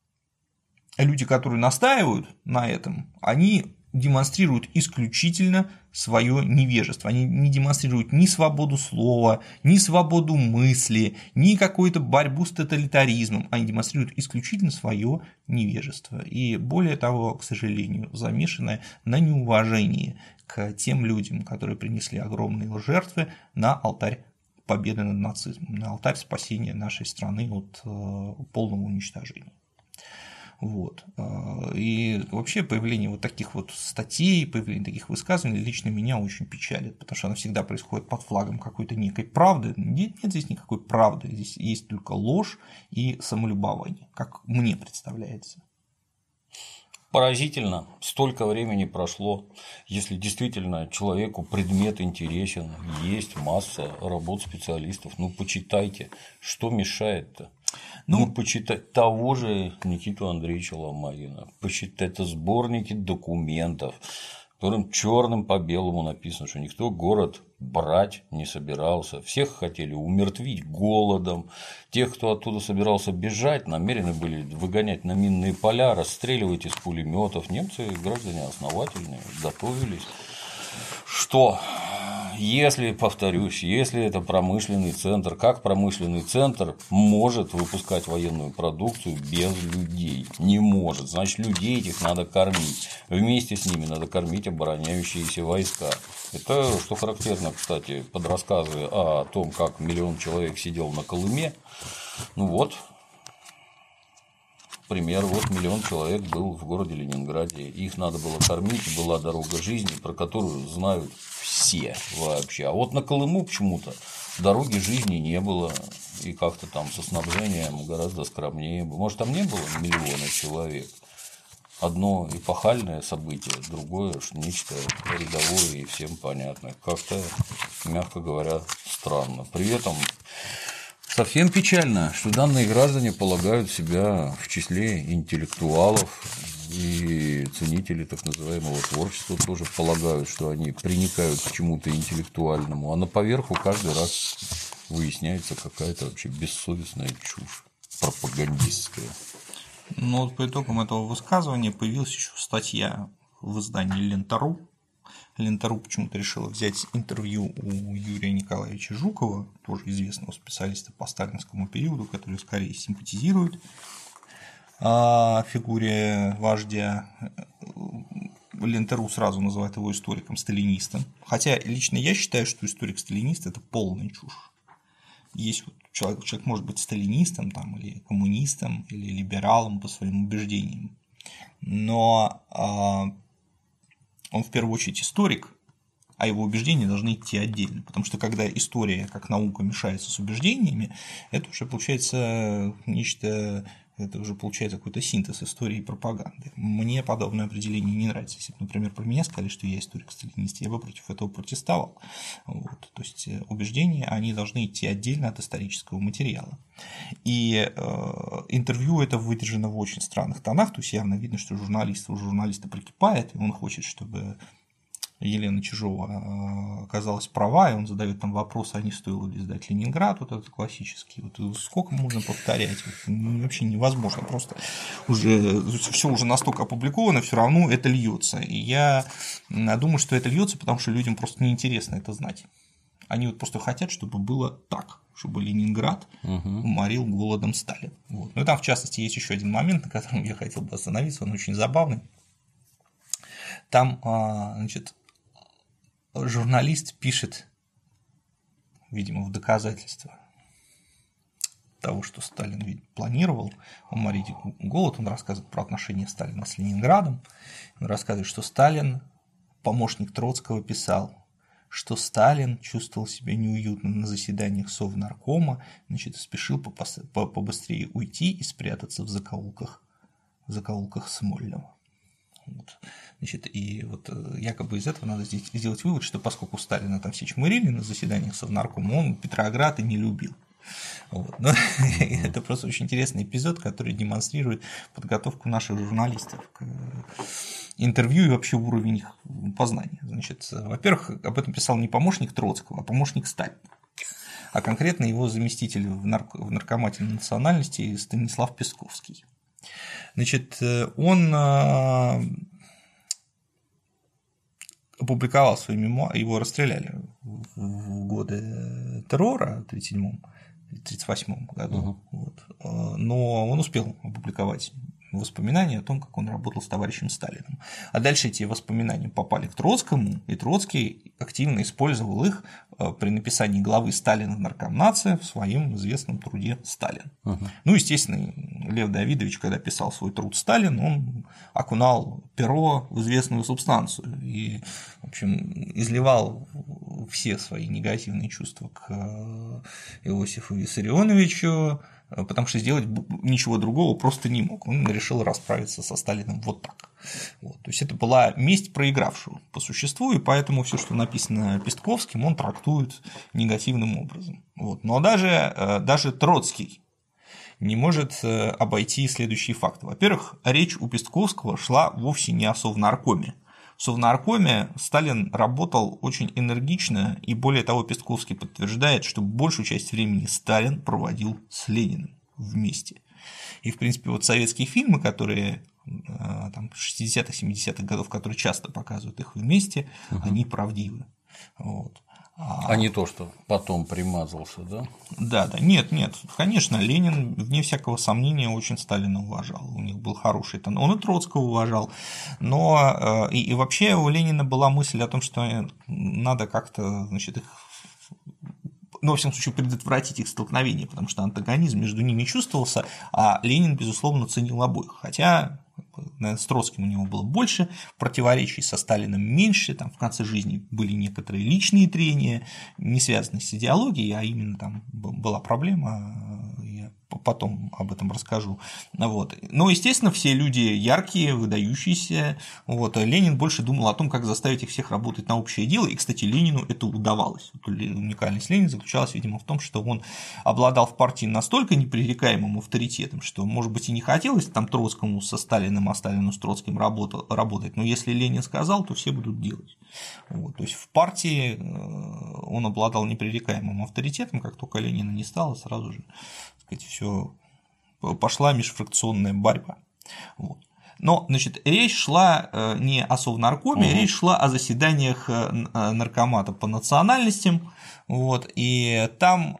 люди, которые настаивают на этом, они демонстрируют исключительно свое невежество. Они не демонстрируют ни свободу слова, ни свободу мысли, ни какую-то борьбу с тоталитаризмом. Они демонстрируют исключительно свое невежество. И более того, к сожалению, замешанное на неуважении к тем людям, которые принесли огромные жертвы на алтарь победы над нацизмом, на алтарь спасения нашей страны от полного уничтожения. Вот. И вообще появление вот таких вот статей, появление таких высказываний лично меня очень печалит, потому что оно всегда происходит под флагом какой-то некой правды. Нет здесь никакой правды, здесь есть только ложь и самолюбование, как мне представляется. Поразительно, столько времени прошло, если действительно человеку предмет интересен, есть масса работ специалистов, почитайте, что мешает-то? Почитать того же Никиту Андреевича Ломагина, почитать это сборники документов, в котором черным по белому написано, что никто город брать не собирался, всех хотели умертвить голодом, тех, кто оттуда собирался бежать, намерены были выгонять на минные поля, расстреливать из пулеметов. Немцы, граждане основательные, готовились. Что? Если, повторюсь, если это промышленный центр, как промышленный центр может выпускать военную продукцию без людей? Не может. Значит, людей этих надо кормить. Вместе с ними надо кормить обороняющиеся войска. Это, что характерно, кстати, под рассказы о том, как 1 миллион человек сидел на Колыме. Пример, 1 миллион человек был в городе Ленинграде, их надо было кормить, была дорога жизни, про которую знают все вообще. А вот на Колыму почему-то дороги жизни не было, и как-то там со снабжением гораздо скромнее. Может, там не было 1 миллиона человек? Одно эпохальное событие, другое нечто рядовое и всем понятное. Как-то, мягко говоря, странно. При этом совсем печально, что данные граждане полагают себя в числе интеллектуалов, и ценители так называемого творчества тоже полагают, что они приникают к чему-то интеллектуальному, а на поверху каждый раз выясняется какая-то вообще бессовестная чушь пропагандистская. По итогам этого высказывания появилась еще статья в издании Лента.ру. Лента.ру почему-то решила взять интервью у Юрия Николаевича Жукова, тоже известного специалиста по сталинскому периоду, который скорее симпатизирует фигуре вождя. Лента.ру сразу называет его историком-сталинистом. Хотя лично я считаю, что историк-сталинист – это полная чушь. Есть человек может быть сталинистом там, или коммунистом, или либералом по своим убеждениям, но он в первую очередь историк, а его убеждения должны идти отдельно, потому что когда история как наука мешается с убеждениями, это уже получается нечто, это уже получается какой-то синтез истории и пропаганды. Мне подобное определение не нравится. Если бы, например, про меня сказали, что я историк-сталинист, я бы против этого протестовал. Вот. То есть убеждения, они должны идти отдельно от исторического материала. И интервью это выдержано в очень странных тонах, то есть явно видно, что у журналиста прикипает, и он хочет, чтобы Елена Чижова оказалась права, и он задает там вопрос, а не стоило ли сдать Ленинград, вот этот классический, вот сколько можно повторять, вообще невозможно, просто уже все уже настолько опубликовано, все равно это льется. И я думаю, что это льется, потому что людям просто неинтересно это знать. Они вот просто хотят, чтобы было так, чтобы Ленинград уморил голодом Сталин. Вот. Ну и там, в частности, есть еще один момент, на котором я хотел бы остановиться, он очень забавный. Там, значит, журналист пишет, видимо, в доказательство того, что Сталин планировал уморить голод, он рассказывает про отношения Сталина с Ленинградом, он рассказывает, что Сталин, помощник Троцкого, писал, что Сталин чувствовал себя неуютно на заседаниях Совнаркома, значит, спешил побыстрее уйти и спрятаться в закоулках Смольного. Вот. Значит, и вот якобы из этого надо сделать вывод, что поскольку Сталина там все чмырили на заседаниях Совнаркома, он Петроград и не любил. Вот. Но это просто очень интересный эпизод, который демонстрирует подготовку наших журналистов к интервью и вообще уровень их познания. Значит, во-первых, об этом писал не помощник Троцкого, а помощник Сталина, а конкретно его заместитель в наркомате национальности Станислав Песковский. Значит, он опубликовал свои мемуары, его расстреляли в годы террора в 1937 году, вот. Но он успел опубликовать воспоминания о том, как он работал с товарищем Сталиным. А дальше эти воспоминания попали к Троцкому, и Троцкий активно использовал их при написании главы «Сталин в наркомнации» в своем известном труде «Сталин». Ну, естественно, Лев Давидович, когда писал свой труд «Сталин», он окунал перо в известную субстанцию и, в общем, изливал все свои негативные чувства к Иосифу Виссарионовичу, потому что сделать ничего другого просто не мог. Он решил расправиться со Сталиным вот так. Вот. То есть это была месть проигравшего по существу, и поэтому все, что написано Пестковским, он трактует негативным образом. Вот. Но даже Троцкий не может обойти следующие факты. Во-первых, речь у Пестковского шла вовсе не о Совнаркоме. В Совнаркоме Сталин работал очень энергично, и более того, Пестковский подтверждает, что большую часть времени Сталин проводил с Лениным вместе. И, в принципе, вот советские фильмы, которые там 60-х, 70-х годов, которые часто показывают их вместе, они правдивы. Вот. А не то, что потом примазался, да? Да, нет, конечно, Ленин, вне всякого сомнения, очень Сталина уважал, у них был хороший тон, он и Троцкого уважал, но и вообще у Ленина была мысль о том, что надо как-то, значит, их, ну, во всяком случае, предотвратить их столкновение, потому что антагонизм между ними чувствовался, а Ленин, безусловно, ценил обоих, хотя с Троцким у него было больше противоречий, со Сталиным меньше, там в конце жизни были некоторые личные трения, не связанные с идеологией, а именно там была проблема, я потом об этом расскажу. Вот. Но, естественно, все люди яркие, выдающиеся. Вот. Ленин больше думал о том, как заставить их всех работать на общее дело, и, кстати, Ленину это удавалось. Уникальность Ленина заключалась, видимо, в том, что он обладал в партии настолько непререкаемым авторитетом, что, может быть, и не хотелось там Троцкому со Сталиным, а Сталину с Троцким работать, но если Ленин сказал, то все будут делать. Вот. То есть в партии он обладал непререкаемым авторитетом, как только Ленина не стало, сразу же, так сказать, все пошла межфракционная борьба. Вот. Но, значит, речь шла не о Совнаркоме, речь шла о заседаниях наркомата по национальностям, вот, и там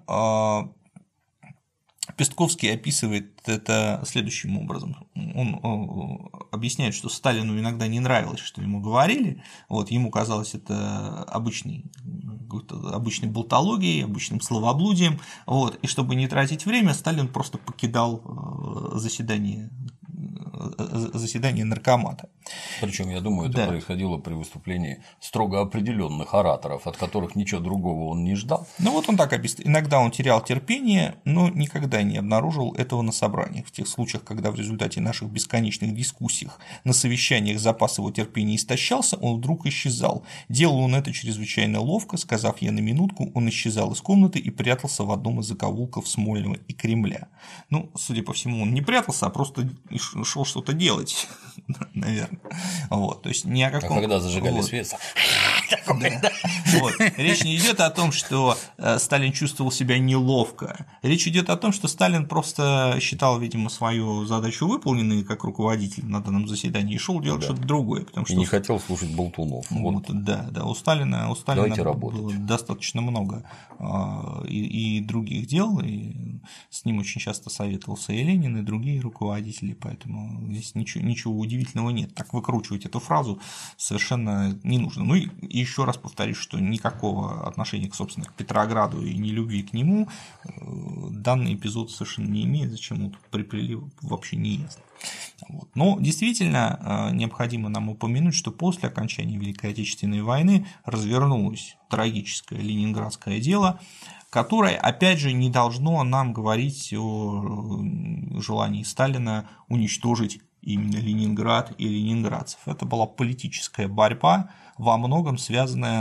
Пестковский описывает это следующим образом. Он объясняет, что Сталину иногда не нравилось, что ему говорили, вот, ему казалось это обычной болтологией, обычным словоблудием, вот, и чтобы не тратить время, Сталин просто покидал заседание наркомата. Причем, я думаю, это происходило при выступлении строго определенных ораторов, от которых ничего другого он не ждал. Ну вот он так объясняет. Иногда он терял терпение, но никогда не обнаружил этого на собраниях. В тех случаях, когда в результате наших бесконечных дискуссий на совещаниях запас его терпения истощался, он вдруг исчезал. Делал он это чрезвычайно ловко, сказав «я на минутку», он исчезал из комнаты и прятался в одном из закоулков Смольного и Кремля. Ну, судя по всему, он не прятался, а просто шел что-то делать, наверное. Вот, то есть ни о каком... А когда зажигали свет? Вот. Речь не идет о том, что Сталин чувствовал себя неловко. Речь идет о том, что Сталин просто считал, видимо, свою задачу выполненной как руководитель на данном заседании и шел делать что-то другое. Потому что... И не хотел слушать болтунов. Вот, да, у Сталина было достаточно много и других дел, и с ним очень часто советовался и Ленин, и другие руководители, поэтому здесь ничего удивительного нет. Так выкручивать эту фразу совершенно не нужно. Ну и еще раз повторюсь, что никакого отношения, собственно, к Петрограду и ни любви к нему данный эпизод совершенно не имеет, зачем он тут приплели, вообще не ясно. Вот. Но действительно необходимо нам упомянуть, что после окончания Великой Отечественной войны развернулось трагическое ленинградское дело, которое, опять же, не должно нам говорить о желании Сталина уничтожить именно Ленинград и ленинградцев. Это была политическая борьба, во многом связанная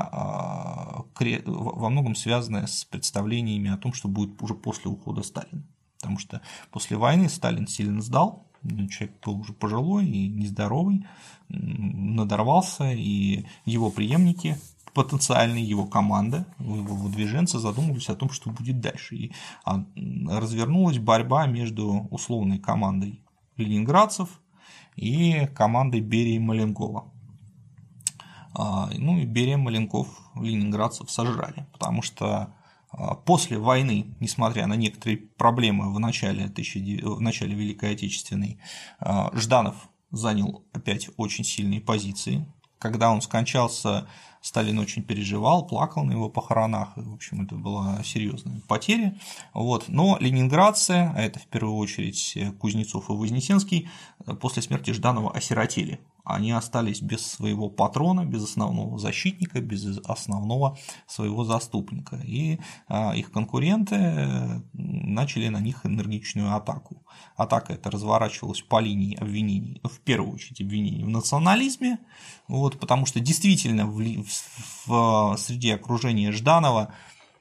с представлениями о том, что будет уже после ухода Сталина. Потому что после войны Сталин сильно сдал, человек был уже пожилой и нездоровый, надорвался, и его преемники, потенциальные его команда, его выдвиженцы задумывались о том, что будет дальше. И развернулась борьба между условной командой ленинградцев и командой Берии и Маленкова. Ну и Берия, Маленков ленинградцев сожрали, потому что после войны, несмотря на некоторые проблемы в начале Великой Отечественной, Жданов занял опять очень сильные позиции. Когда он скончался, Сталин очень переживал, плакал на его похоронах, и, в общем, это была серьезная потеря. Вот. Но ленинградцы, а это в первую очередь Кузнецов и Вознесенский, после смерти Жданова осиротели. Они остались без своего патрона, без основного защитника, без основного своего заступника. И их конкуренты начали на них энергичную атаку. Атака эта разворачивалась по линии обвинений, в первую очередь обвинений в национализме, вот, потому что действительно среди окружения Жданова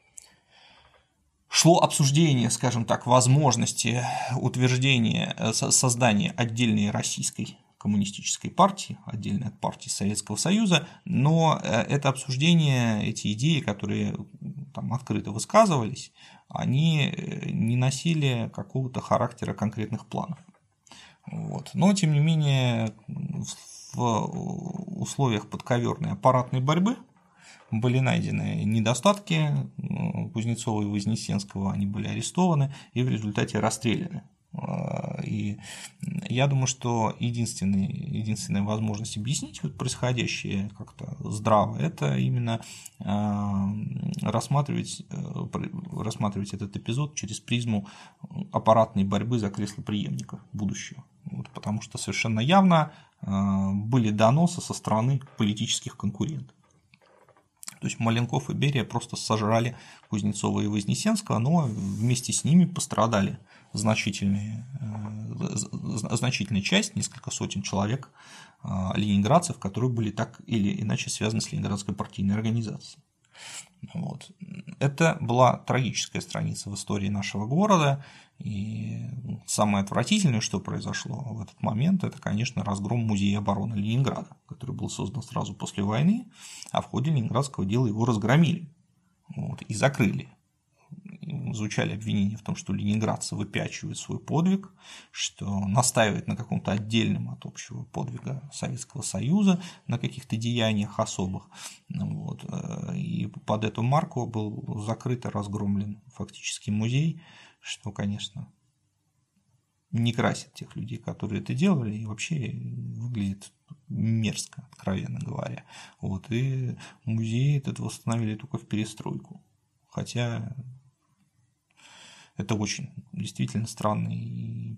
шло обсуждение, скажем так, возможности утверждения, создания отдельной российской коммунистической партии, отдельно от партии Советского Союза, но это обсуждение, эти идеи, которые там открыто высказывались, они не носили какого-то характера конкретных планов. Вот. Но, тем не менее, в условиях подковерной аппаратной борьбы были найдены недостатки Кузнецова и Вознесенского, они были арестованы и в результате расстреляны. И я думаю, что единственная возможность объяснить вот происходящее как-то здраво – это именно рассматривать этот эпизод через призму аппаратной борьбы за кресло преемника будущего. Вот, потому что совершенно явно были доносы со стороны политических конкурентов. То есть Маленков и Берия просто сожрали Кузнецова и Вознесенского, но вместе с ними пострадали значительная часть, несколько сотен человек ленинградцев, которые были так или иначе связаны с Ленинградской партийной организацией. Вот. Это была трагическая страница в истории нашего города, и самое отвратительное, что произошло в этот момент, это, конечно, разгром Музея обороны Ленинграда, который был создан сразу после войны, а в ходе Ленинградского дела его разгромили, вот, и закрыли. Звучали обвинения в том, что ленинградцы выпячивают свой подвиг, что настаивают на каком-то отдельном от общего подвига Советского Союза, на каких-то деяниях особых. Вот. И под эту марку был закрыт и разгромлен фактически музей, что, конечно, не красит тех людей, которые это делали, и вообще выглядит мерзко, откровенно говоря. Вот. И музей этот восстановили только в перестройку. Хотя это очень действительно странный и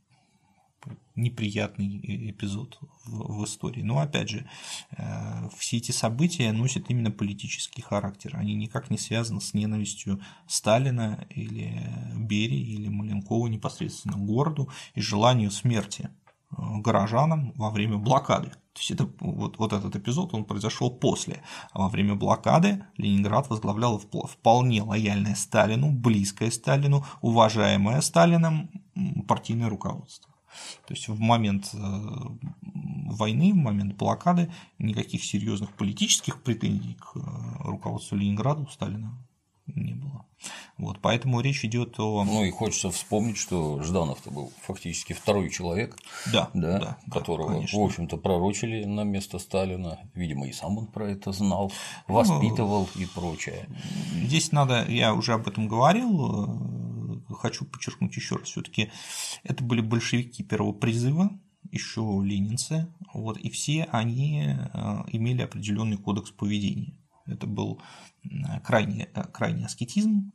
неприятный эпизод в истории. Но опять же, все эти события носят именно политический характер. Они никак не связаны с ненавистью Сталина или Берии или Маленкова непосредственно к городу и желанию смерти горожанам во время блокады. То есть это, вот этот эпизод он произошел после. А во время блокады Ленинград возглавлял вполне лояльное Сталину, близкое Сталину, уважаемое Сталином партийное руководство. То есть в момент войны, в момент блокады никаких серьезных политических претензий к руководству Ленинграда у Сталина не было. Вот, поэтому речь идет о… Ну и хочется вспомнить, что Жданов-то был фактически второй человек, которого, конечно, в общем-то, пророчили на место Сталина. Видимо, и сам он про это знал, воспитывал и прочее. Здесь надо, я уже об этом говорил, хочу подчеркнуть еще раз, все-таки это были большевики первого призыва, еще ленинцы, вот, и все они имели определенный кодекс поведения. Это был крайний аскетизм,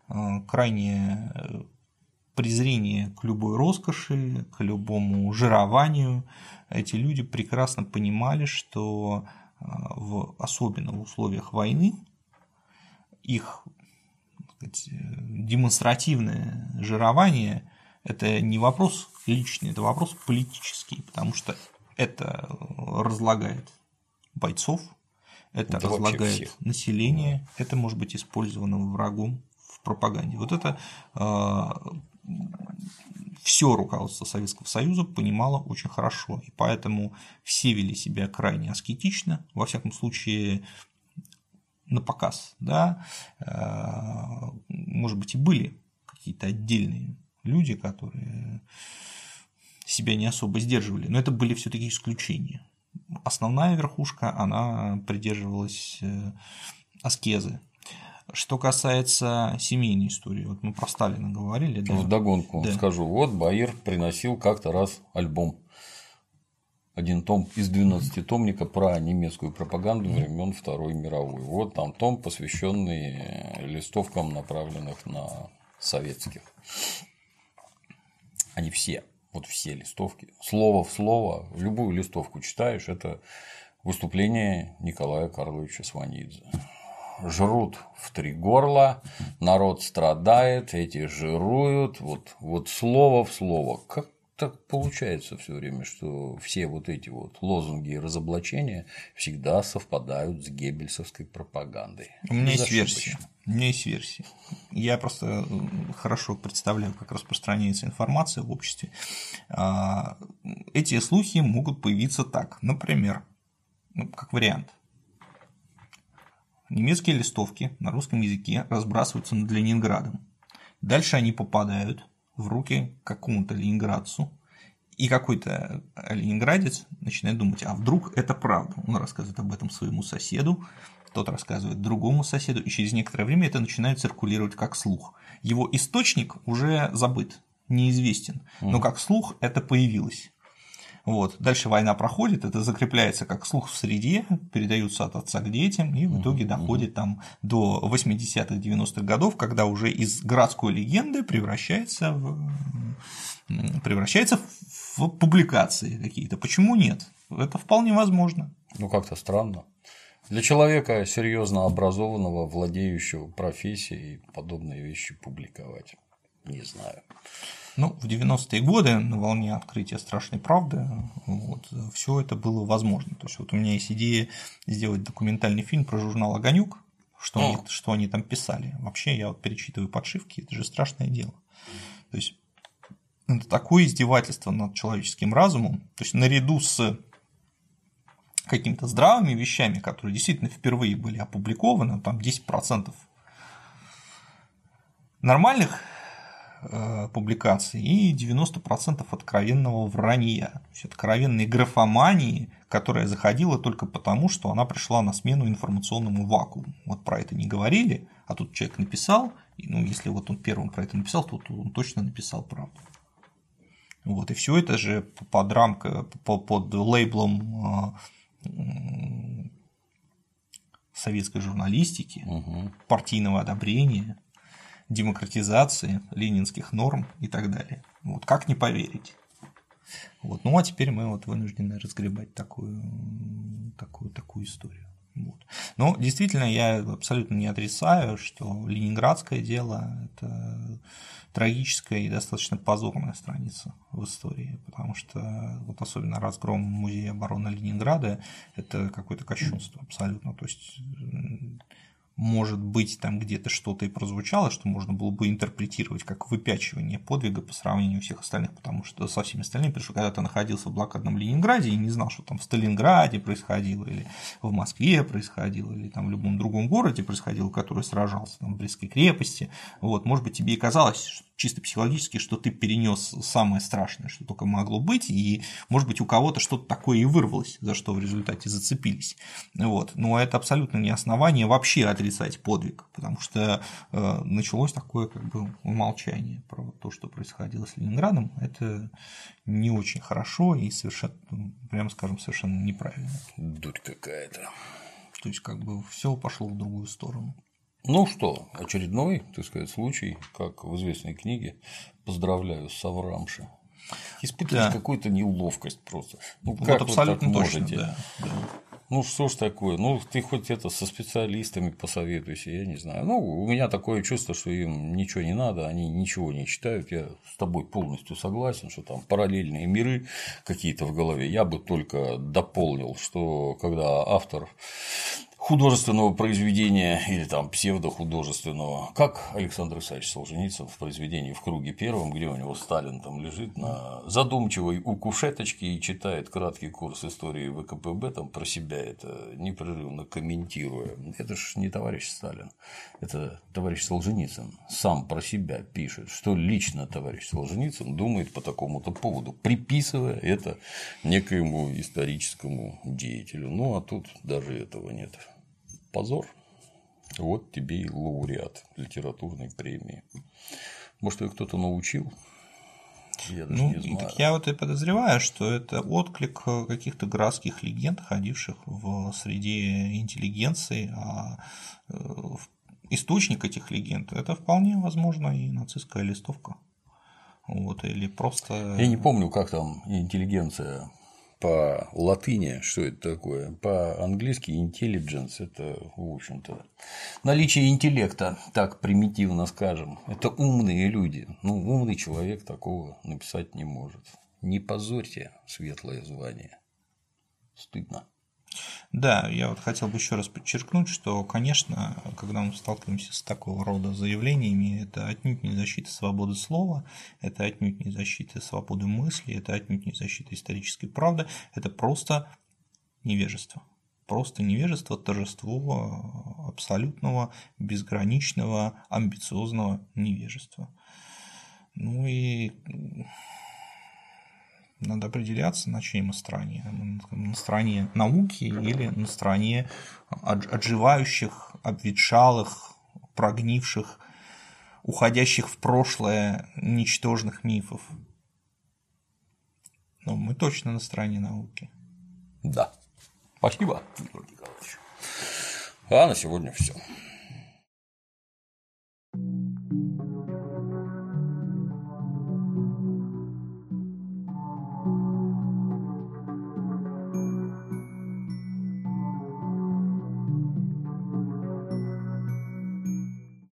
крайнее презрение к любой роскоши, к любому жированию. Эти люди прекрасно понимали, что особенно в условиях войны их, так сказать, демонстративное жирование – это не вопрос личный, это вопрос политический, потому что это разлагает бойцов, это разлагает население, это может быть использовано врагом в пропаганде. Вот это все руководство Советского Союза понимало очень хорошо, и поэтому все вели себя крайне аскетично, во всяком случае на показ, да, может быть, и были какие-то отдельные люди, которые себя не особо сдерживали, но это были все-таки исключения. Основная верхушка, она придерживалась аскезы. Что касается семейной истории, вот мы про Сталина говорили. Да? Вдогонку скажу, вот Баир приносил как-то раз альбом. Один том из 12-томника про немецкую пропаганду времен Второй мировой. Вот там том, посвященный листовкам, направленных на советских. Они все, вот все листовки, слово в слово, любую листовку читаешь, это выступление Николая Карловича Сванидзе. Жрут в три горла, народ страдает, эти жируют, вот слово в слово. Как так получается все время, что все вот эти вот лозунги и разоблачения всегда совпадают с геббельсовской пропагандой? У меня есть версия. Я просто хорошо представляю, как распространяется информация в обществе. Эти слухи могут появиться так. Например, как вариант. Немецкие листовки на русском языке разбрасываются над Ленинградом. Дальше они попадают в руки какому-то ленинградцу, и какой-то ленинградец начинает думать, а вдруг это правда. Он рассказывает об этом своему соседу, тот рассказывает другому соседу, и через некоторое время это начинает циркулировать как слух. Его источник уже забыт, неизвестен, но как слух это появилось. Вот. Дальше война проходит, это закрепляется как слух в среде, передаются от отца к детям, и в итоге доходит там до 80-х, 90-х годов, когда уже из городской легенды превращается в публикации какие-то. Почему нет? Это вполне возможно. Ну, как-то странно. Для человека серьезно образованного, владеющего профессией, подобные вещи публиковать. Не знаю. Ну, в 90-е годы на волне открытия страшной правды все это было возможно. То есть вот у меня есть идея сделать документальный фильм про журнал «Огонёк», что они там писали. Вообще я вот перечитываю подшивки, это же страшное дело. То есть это такое издевательство над человеческим разумом, то есть наряду с какими-то здравыми вещами, которые действительно впервые были опубликованы, там 10% нормальных публикаций и 90% откровенного вранья, то есть откровенной графомании, которая заходила только потому, что она пришла на смену информационному вакууму. Вот про это не говорили, а тут человек написал, и, ну, если вот он первым про это написал, то он точно написал правду. Вот, и все это же под лейблом советской журналистики, партийного одобрения, демократизации, ленинских норм и так далее. Вот как не поверить? Вот. Ну а теперь мы вот вынуждены разгребать такую историю. Вот. Но действительно я абсолютно не отрицаю, что ленинградское дело – это трагическая и достаточно позорная страница в истории, потому что вот особенно разгром Музея обороны Ленинграда – это какое-то кощунство абсолютно. То есть может быть, там где-то что-то и прозвучало, что можно было бы интерпретировать как выпячивание подвига по сравнению всех остальных, потому что со всеми остальными, потому что когда ты находился в блокадном Ленинграде и не знал, что там в Сталинграде происходило, или в Москве происходило, или там в любом другом городе происходило, который сражался там, в Брестской крепости, вот, может быть, тебе и казалось, что чисто психологически, что ты перенес самое страшное, что только могло быть, и, может быть, у кого-то что-то такое и вырвалось, за что в результате зацепились. Вот. Но это абсолютно не основание вообще отрицать подвиг, потому что началось такое как бы умолчание про то, что происходило с Ленинградом. Это не очень хорошо и совершенно, прямо скажем, совершенно неправильно. Дурь какая-то. То есть, как бы все пошло в другую сторону. Ну что, очередной, так сказать, случай, как в известной книге «Поздравляю с Аврамши». Испытываешь какую-то неловкость просто. Ну, как вот абсолютно вы так точно, можете? да. Ну, что ж такое? Ну, ты хоть это со специалистами посоветуйся, я не знаю. Ну, у меня такое чувство, что им ничего не надо, они ничего не читают. Я с тобой полностью согласен, что там параллельные миры какие-то в голове. Я бы только дополнил, что когда автор художественного произведения или там псевдохудожественного, как Александр Исаевич Солженицын в произведении «В круге первом», где у него Сталин там лежит на задумчивой у кушеточки и читает краткий курс истории ВКПБ там про себя, это непрерывно комментируя. Это ж не товарищ Сталин, это товарищ Солженицын сам про себя пишет, что лично товарищ Солженицын думает по такому-то поводу, приписывая это некоему историческому деятелю. Ну, а тут даже этого нет. Позор. Вот тебе и лауреат литературной премии. Может, ее кто-то научил? Я даже не знаю. Так я вот и подозреваю, что это отклик каких-то городских легенд, ходивших в среде интеллигенции, а источник этих легенд – это вполне возможно и нацистская листовка. Вот, или просто… Я не помню, как там интеллигенция по латыни, что это такое, по-английски intelligence – это, в общем-то, наличие интеллекта, так примитивно скажем, это умные люди, ну, умный человек такого написать не может. Не позорьте светлое звание, стыдно. Да, я вот хотел бы еще раз подчеркнуть, что, конечно, когда мы сталкиваемся с такого рода заявлениями, это отнюдь не защита свободы слова, это отнюдь не защита свободы мысли, это отнюдь не защита исторической правды, это просто невежество. Просто невежество, торжество абсолютного, безграничного, амбициозного невежества. Ну и надо определяться, на чьей мы стороне. На стороне науки или на стороне отживающих, обветшалых, прогнивших, уходящих в прошлое ничтожных мифов. Но мы точно на стороне науки. Да. Спасибо, Георгий Николаевич. А на сегодня все.